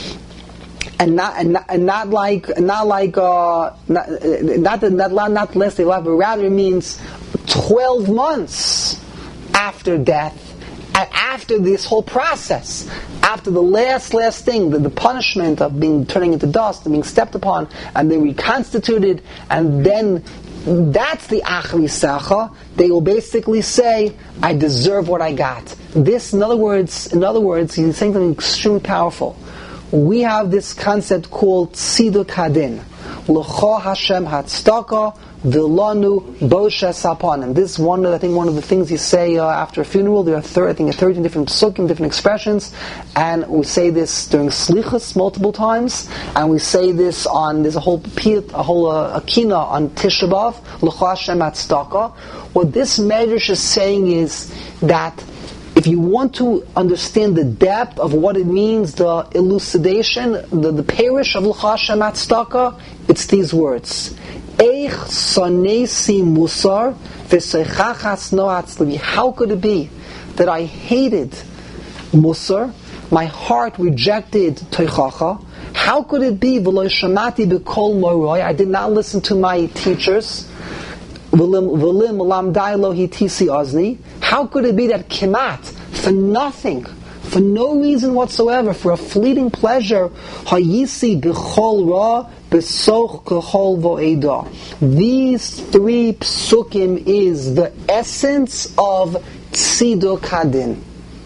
and not and not, and not like, not like, uh, not not the, not, not the last day of life, but rather it means twelve months after death. And after this whole process, after the last, last thing, the, the punishment of being turning into dust and being stepped upon, and then reconstituted, and then that's the achri sacha, they will basically say, I deserve what I got. This, in other words, in other words, he's saying something extremely powerful. We have this concept called tziduk hadin. L'cho Hashem hatzdaka v'lanu boshes hapanim. This is one of, I think, one of the things you say uh, after a funeral. There are, thir- I think, thirteen different psukim, different expressions, and we say this during slichus multiple times, and we say this on, there's a whole a whole uh, akina on Tisha B'Av, L'cho Hashem hatzdaka. What this medrash is saying is that if you want to understand the depth of what it means, the elucidation, the, the parish of L'cho Hashem hatzdaka, it's these words. Eich sonesi musar v'seichachas noatz levi. How could it be that I hated musar? My heart rejected teichacha. How could it be v'lo shamati b'kol moroi? I did not listen to my teachers. V'lim v'lim lamdai lo hitisi ozni. How could it be that kimat, for nothing, for no reason whatsoever, for a fleeting pleasure, hayisi b'chol ra b'soch k'chol vo'eda. These three psukim is the essence of tziduk hadin.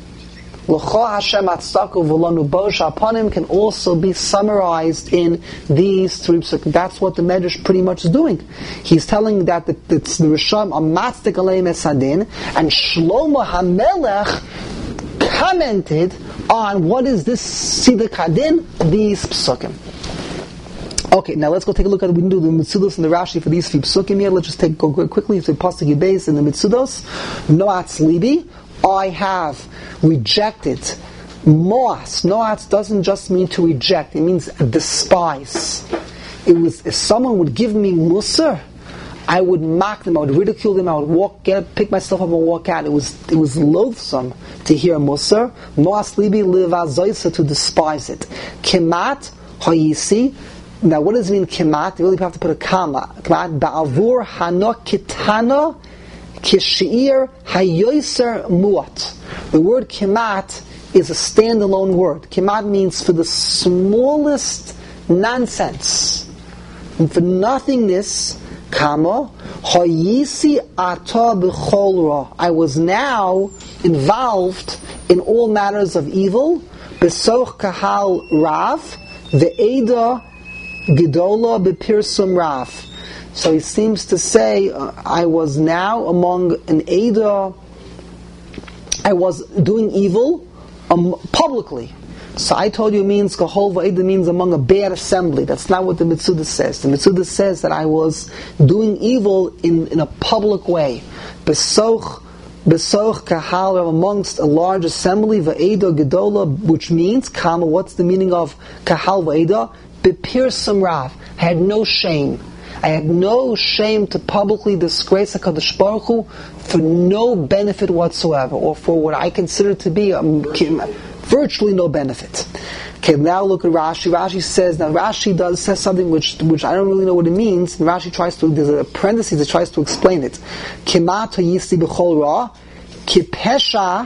L'cho Hashem atztaku v'lanu bosh apanim can also be summarized in these three psukim. That's what the Medrash pretty much is doing. He's telling that the, the, the Rishon are matzdik aleim es hadin, and Shlomo HaMelech commented on what is this tziduk hadin, these psukim. Okay, now let's go take a look at, we can do the Mitzudos and the Rashi for these few psukim here. Let's just take go quickly to Pasuk Yibes in the Mitzudos. Noatz libi, I have rejected. Moas, noatz doesn't just mean to reject, it means despise. It was, if someone would give me musar, I would mock them, I would ridicule them, I would walk, get, pick myself up and walk out. It was, it was loathsome to hear musar. Moas libi livazoisa, to despise it. Kemat, hayisi. Now, what does it mean, kemat? You really have to put a comma. Kemat, ba'avur hano kitana kishi'ir hayoser muat. The word kemat is a standalone word. Kemat means for the smallest nonsense, and for nothingness. Kama hayisi ata b'chol ra. I was now involved in all matters of evil. Besoch kahal rav ve'eda Gedola bepirsum Rav. So he seems to say, uh, I was now among an Eda, I was doing evil um, publicly. So I told you it means, Kahol Va'eda means among a bad assembly. That's not what the Mitzuda says. The Mitzuda says that I was doing evil in, in a public way. Besoch, Besoch Kahal, amongst a large assembly, Va'eda Gedola, which means, Kama, what's the meaning of Kahal Va'eda? Bepirsum Rav. I had no shame. I had no shame to publicly disgrace HaKadosh Baruch Hu for no benefit whatsoever, or for what I consider to be um, virtually no benefit. Okay, now look at Rashi. Rashi says, now Rashi does says something which which I don't really know what it means. And Rashi tries to, there's a parenthesis that tries to explain it. Kemat yisi b'chol ra, kipesha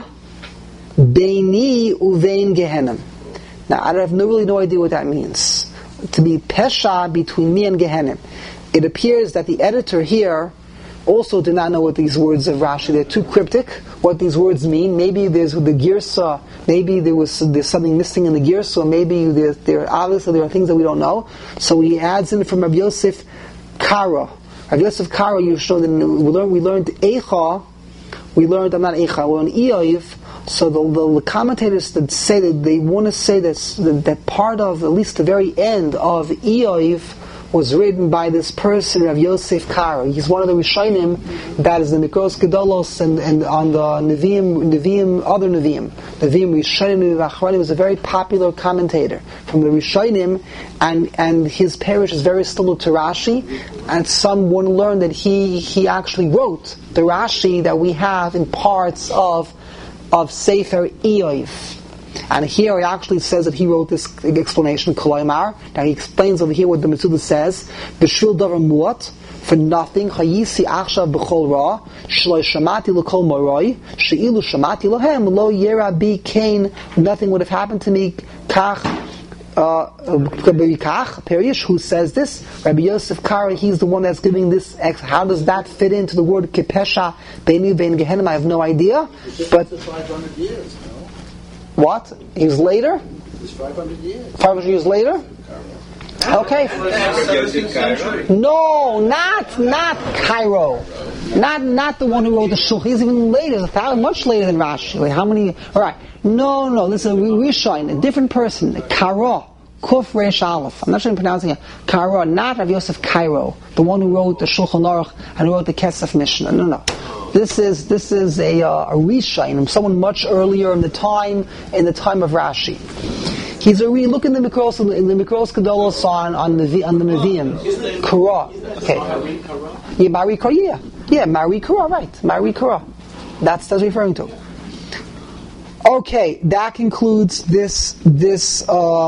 beini uvein gehenim. Now I have no really no idea what that means. To be pesha between me and Gehenim. It appears that the editor here also did not know what these words of Rashi, they're too cryptic, what these words mean. Maybe there's the Girsa, maybe there was there's something missing in the Girsa, maybe there, there obviously there are things that we don't know. So he adds in from Rabbi Yosef Kara. Rabbi Yosef Kara, you showed that we learned we learned Eicha, we learned I'm not Eicha, we learned Eiv. So the, the, the commentators that say that they want to say that, that part of, at least the very end of Eiv was written by this person, Rav Yosef Kara. He's one of the Rishonim that is the Mikros Gedolos and, and on the Nevi'im, Nevi'im, other Nevi'im. Nevi'im Rishonim, Nevi'im Achronim was a very popular commentator from the Rishonim, and, and his parish is very similar to Rashi, and some want to learn that he, he actually wrote the Rashi that we have in parts of of Sefer Eiv. And here he actually says that he wrote this explanation, Kolaymar. Now he explains over here what the Mitzuda says. B'shvil davar muat, for nothing, hayisi achshav b'chol ra, shloi shamati l'kol moroi, she'ilu shamati lohem, lo yera bi kain, nothing would have happened to me, kach, uh, Perish, who says this? Rabbi Yosef Kara, he's the one that's giving this. Ex- how does that fit into the word kipesha beini bein gehenim? I have no idea. But five hundred years, no? What? He was later? It's five hundred years. Five hundred years later? Okay. No, not not Cairo. Not not the one who wrote the Shulchan. He's even later. It's a thousand, much later than Rashi. Like how many? All right. No, no. This is a Rishon, a different person. Kara, Kuf Resh Aleph. I'm not sure I'm pronouncing it. Kara, not Rav Yosef Cairo, the one who wrote the Shulchan Aruch and wrote the Kesef Mishnah. No, no. This is this is a uh, a Rishon, someone much earlier in the time in the time of Rashi. He's a re. Look in the Mikros in the Mikros Kedolos on on the on the Nevi'im. Kara. Okay. Yeah, Mari Kara. Yeah, yeah, Mari Kara. Right, Mari Kara. That's that's referring to. Okay, that concludes this this uh,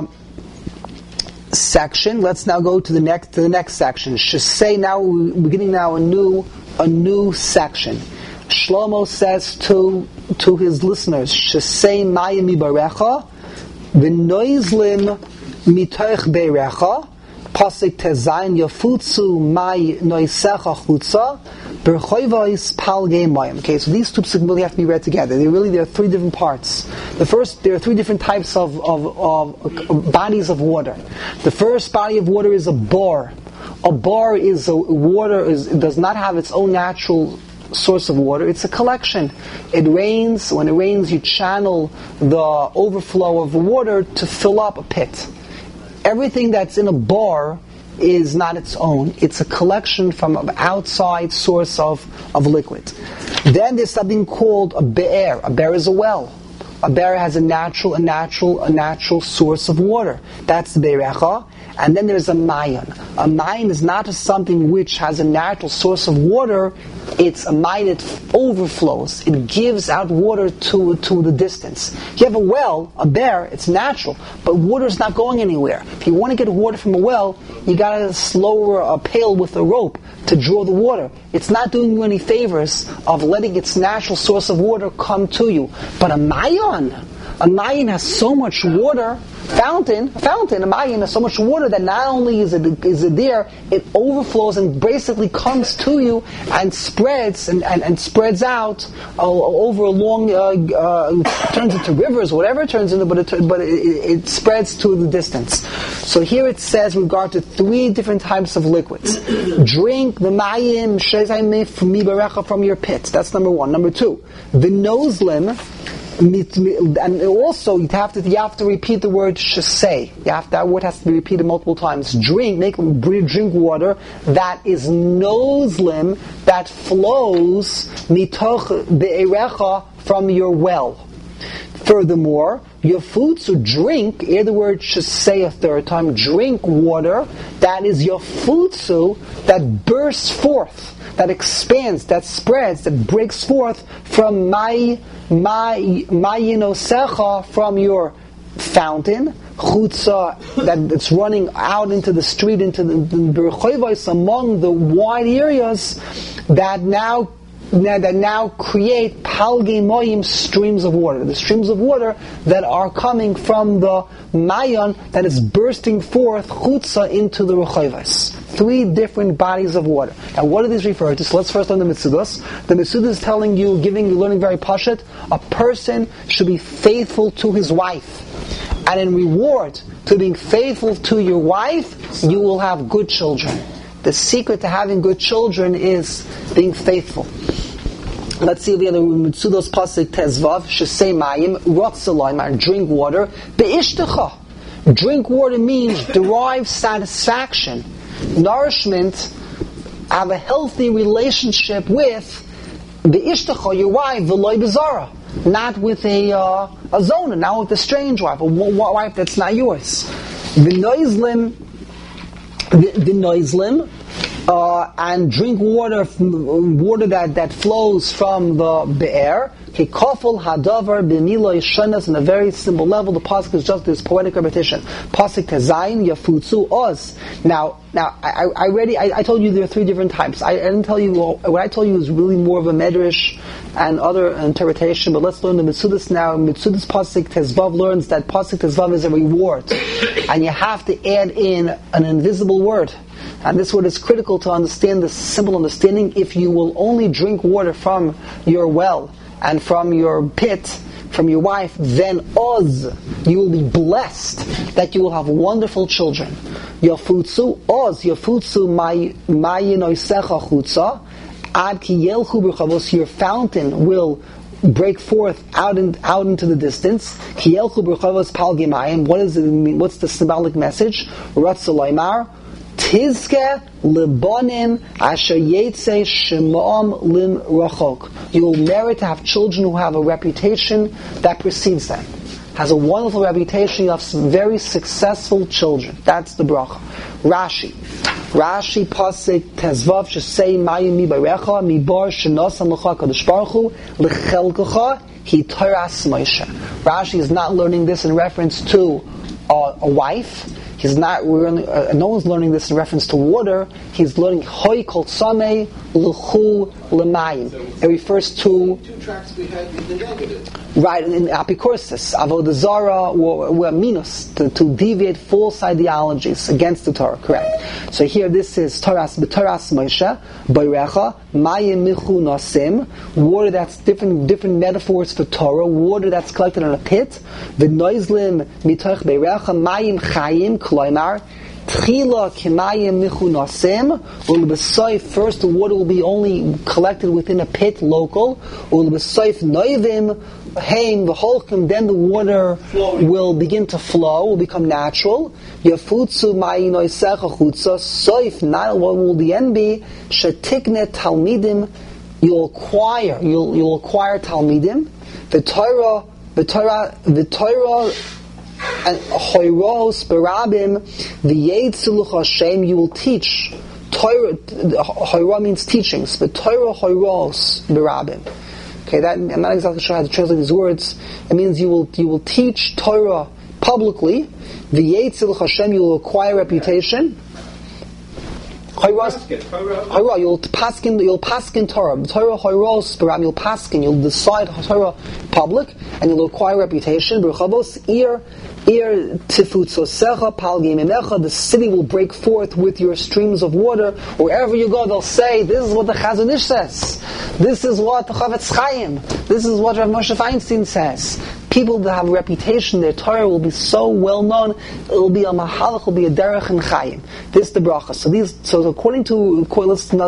section. Let's now go to the next to the next section. Shesay. Now we're beginning now a new a new section. Shlomo says to to his listeners, Shesay Mayim Mibarecha, V'noizlim Mitoich Beirecha, Pasik Tezayin Yafutsu May Noisecha Chutza, Berchoivais Palgei Mayim. Okay, so these two psukim really have to be read together. They really there are three different parts. The first, there are three different types of, of, of, of bodies of water. The first body of water is a bore. A bore is a water is it does not have its own natural source of water. It's a collection. It rains. When it rains, you channel the overflow of the water to fill up a pit. Everything that's in a bore is not its own. It's a collection from an outside source of, of liquid. Then there's something called a be'er. A be'er is a well. A be'er has a natural, a natural, a natural source of water. That's the be'erecha. And then there's a mayan. A mayan is not something which has a natural source of water. It's a mayan that overflows. It gives out water to to the distance. You have a well, a bear, it's natural, but water's not going anywhere. If you want to get water from a well, you got to lower a pail with a rope to draw the water. It's not doing you any favors of letting its natural source of water come to you. But a mayan, a mayan has so much water. Fountain, a fountain, a mayan has so much water that not only is it is it there, it overflows and basically comes to you and spreads and, and, and spreads out uh, over a long, uh, uh, turns into rivers, whatever it turns into, but it but it, it spreads to the distance. So here it says with regard to three different types of liquids: drink the mayim from your pit. That's number one. Number two, the nozlim. And also, you have to you have to repeat the word shesay. You have that word has to be repeated multiple times. Drink, make drink water that is nozlim, that flows mitoch be'erecha from your well. Furthermore, your food, so drink, hear the word shesay a third time, drink water that is your food, so that bursts forth, that expands, that spreads, that breaks forth from my my my yinosecha, from your fountain, chutza, that it's running out into the street, into the berchoivos, among the wide areas that now Now, that now create palgei moyim, streams of water. The streams of water that are coming from the mayan that is bursting forth chutza into the rechayvas. Three different bodies of water. Now, what do these refer to? So let's first learn the Mitzudos. The Mitzudos is telling you, giving you, learning very pashut, a person should be faithful to his wife. And in reward to being faithful to your wife, you will have good children. The secret to having good children is being faithful. Let's see the other Mitzudos pasuk tezvav shesay mayim rotzelayim, drink water beishtacha. Drink water means derive satisfaction, nourishment, have a healthy relationship with the ishtacha, your wife, v'loy bezara, not with a uh, a zona, not with a strange wife, a wife that's not yours. The noizlim, the noizlim. Uh, and drink water, from, water that, that flows from the be'er. Kekofel hadavar b'milo yishanas, on a very simple level. The pasuk is just this poetic repetition. Pasuk tezayin yafutzu oz. Now, now I, I already I, I told you there are three different types. I, I didn't tell you what I told you is really more of a medrash and other interpretation. But let's learn the Mitzudos now. Mitzudos pasuk tezvav learns that pasuk tezvav is a reward, and you have to add in an invisible word. And this word is critical to understand this simple understanding. If you will only drink water from your well and from your pit, from your wife, then oz, you will be blessed that you will have wonderful children. Yafutsu oz, yafutsu mayinoisecha chutza, ad ki yelchu b'chavos, your fountain will break forth out in, out into the distance. Ki yelchu b'chavos palgei mayim. What does it mean? What's the symbolic message? Ratzalaymar. Tizke libonim asher yetze shemam lim rachok. You will merit to have children who have a reputation that precedes them. has a wonderful reputation. You have some very successful children. That's the bracha. Rashi. Rashi pasuk tezvav shesei mayim mi barecha mi bar shenasan l'cha kadosh baruch hu lechelkecha hi toras Moshe. Rashi is not learning this in reference to uh, a wife. He's not. We're, uh, no one's learning this in reference to water. He's learning hoy kol samei l'chu l'mayim. It refers to Two tracks we had in the negative. right in, in Apicorsis, Avodah Zarah, or, or minus to, to deviate false ideologies against the Torah. Correct. So here, this is Toras b'Toras Moshe Bayrecha Mayim Michu Nasim. Water that's different different metaphors for Torah. Water that's collected in a pit. V'Noizlim Mitoch Bayrecha Mayim Chayim Kloimar. Tchila Kimayim Michu Nasim. Ulbesayif, first the water will be only collected within a pit, local. Ulbesayif Noivim Haim V'Holkim, then the water Flowing. will begin to flow, will become natural. Yafutsu Mayi Noisecha Chutza. Soif, not what will the end be? Shetikne Talmidim, you'll acquire, you'll you'll acquire Talmidim. The Torah, the Torah, the Torah. And Hoiros Barabim V'Yetzuluch Hashem, you will teach. Torah, Hoira means teachings, but Torah Hoiros Barabim. Okay, that I'm not exactly sure how to translate these words. It means you will you will teach Torah publicly. V'Yetzuluch Hashem, you will acquire reputation. Hoiros, Hoira, you'll paskin, you'll paskin Torah. Torah Hoiros Barabim, you'll paskin, you'll decide Torah public, and you'll acquire reputation. B'Rechavos Ir. Ir tifutzosecha pal gimimecha, the city will break forth with your streams of water. Wherever you go, they'll say, this is what the Chazon Ish says. This is what the Chavetz Chaim. This is what Rav Moshe Feinstein says. People that have a reputation, their Torah will be so well known, it will be a mahalach, it will be a derech and chayim. This is the bracha. So these, so according to, according to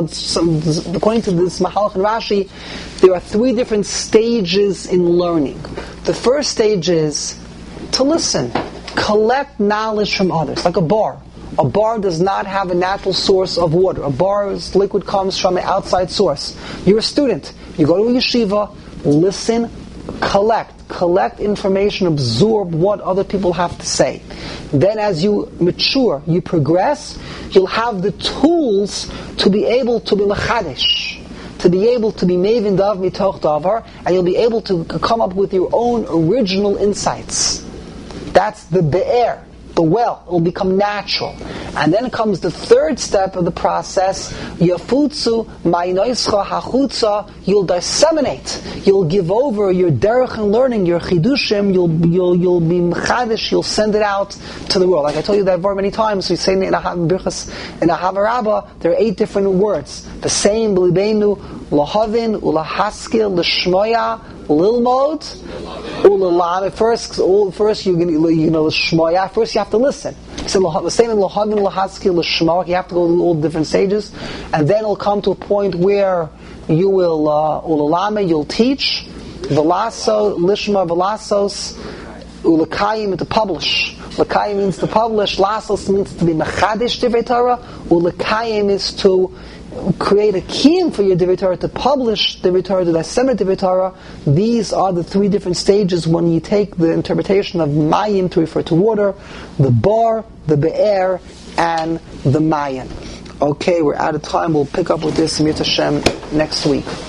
this mahalach and Rashi, there are three different stages in learning. The first stage is to listen, collect knowledge from others, like a bar. A bar does not have a natural source of water. A bar's liquid comes from an outside source. You're a student. You go to a yeshiva, listen, collect. Collect information, absorb what other people have to say. Then as you mature, you progress, you'll have the tools to be able to be machadish, to be able to be mevin dav mitoch davar, and you'll be able to come up with your own original insights. That's the be'er, the well. It will become natural. And then comes the third step of the process, Yafutsu ma'inoischa hachutza, you'll disseminate. You'll give over your derech and learning, your chidushim, you'll you'll you'll be mechadish, you'll send it out to the world. Like I told you that very many times, we say in Birchas, in Ahava Rabbah, there are eight different words. The same, b'libeinu, lahavin, ulahaskil, l'shmoya, lilmod, ulalad. First, first you you know the shmoya. First you have to listen. So the same in lahavin, lahaskil, l'shmoya. You have to go through all different stages, and then it'll come to a point where you will ulalame. You'll teach velaso, lishma, velasos, ulakayim, to publish. Lakayim means to publish. Lasos means to be mechadish divrei Torah. Ulakayim is to create a kiyum for your divrei Torah, to publish divrei Torah, to disseminate divrei Torah. These are the three different stages when you take the interpretation of mayim to refer to water, the bar, the be'er, and the mayan. Okay, we're out of time. We'll pick up with this Mir Hashem next week.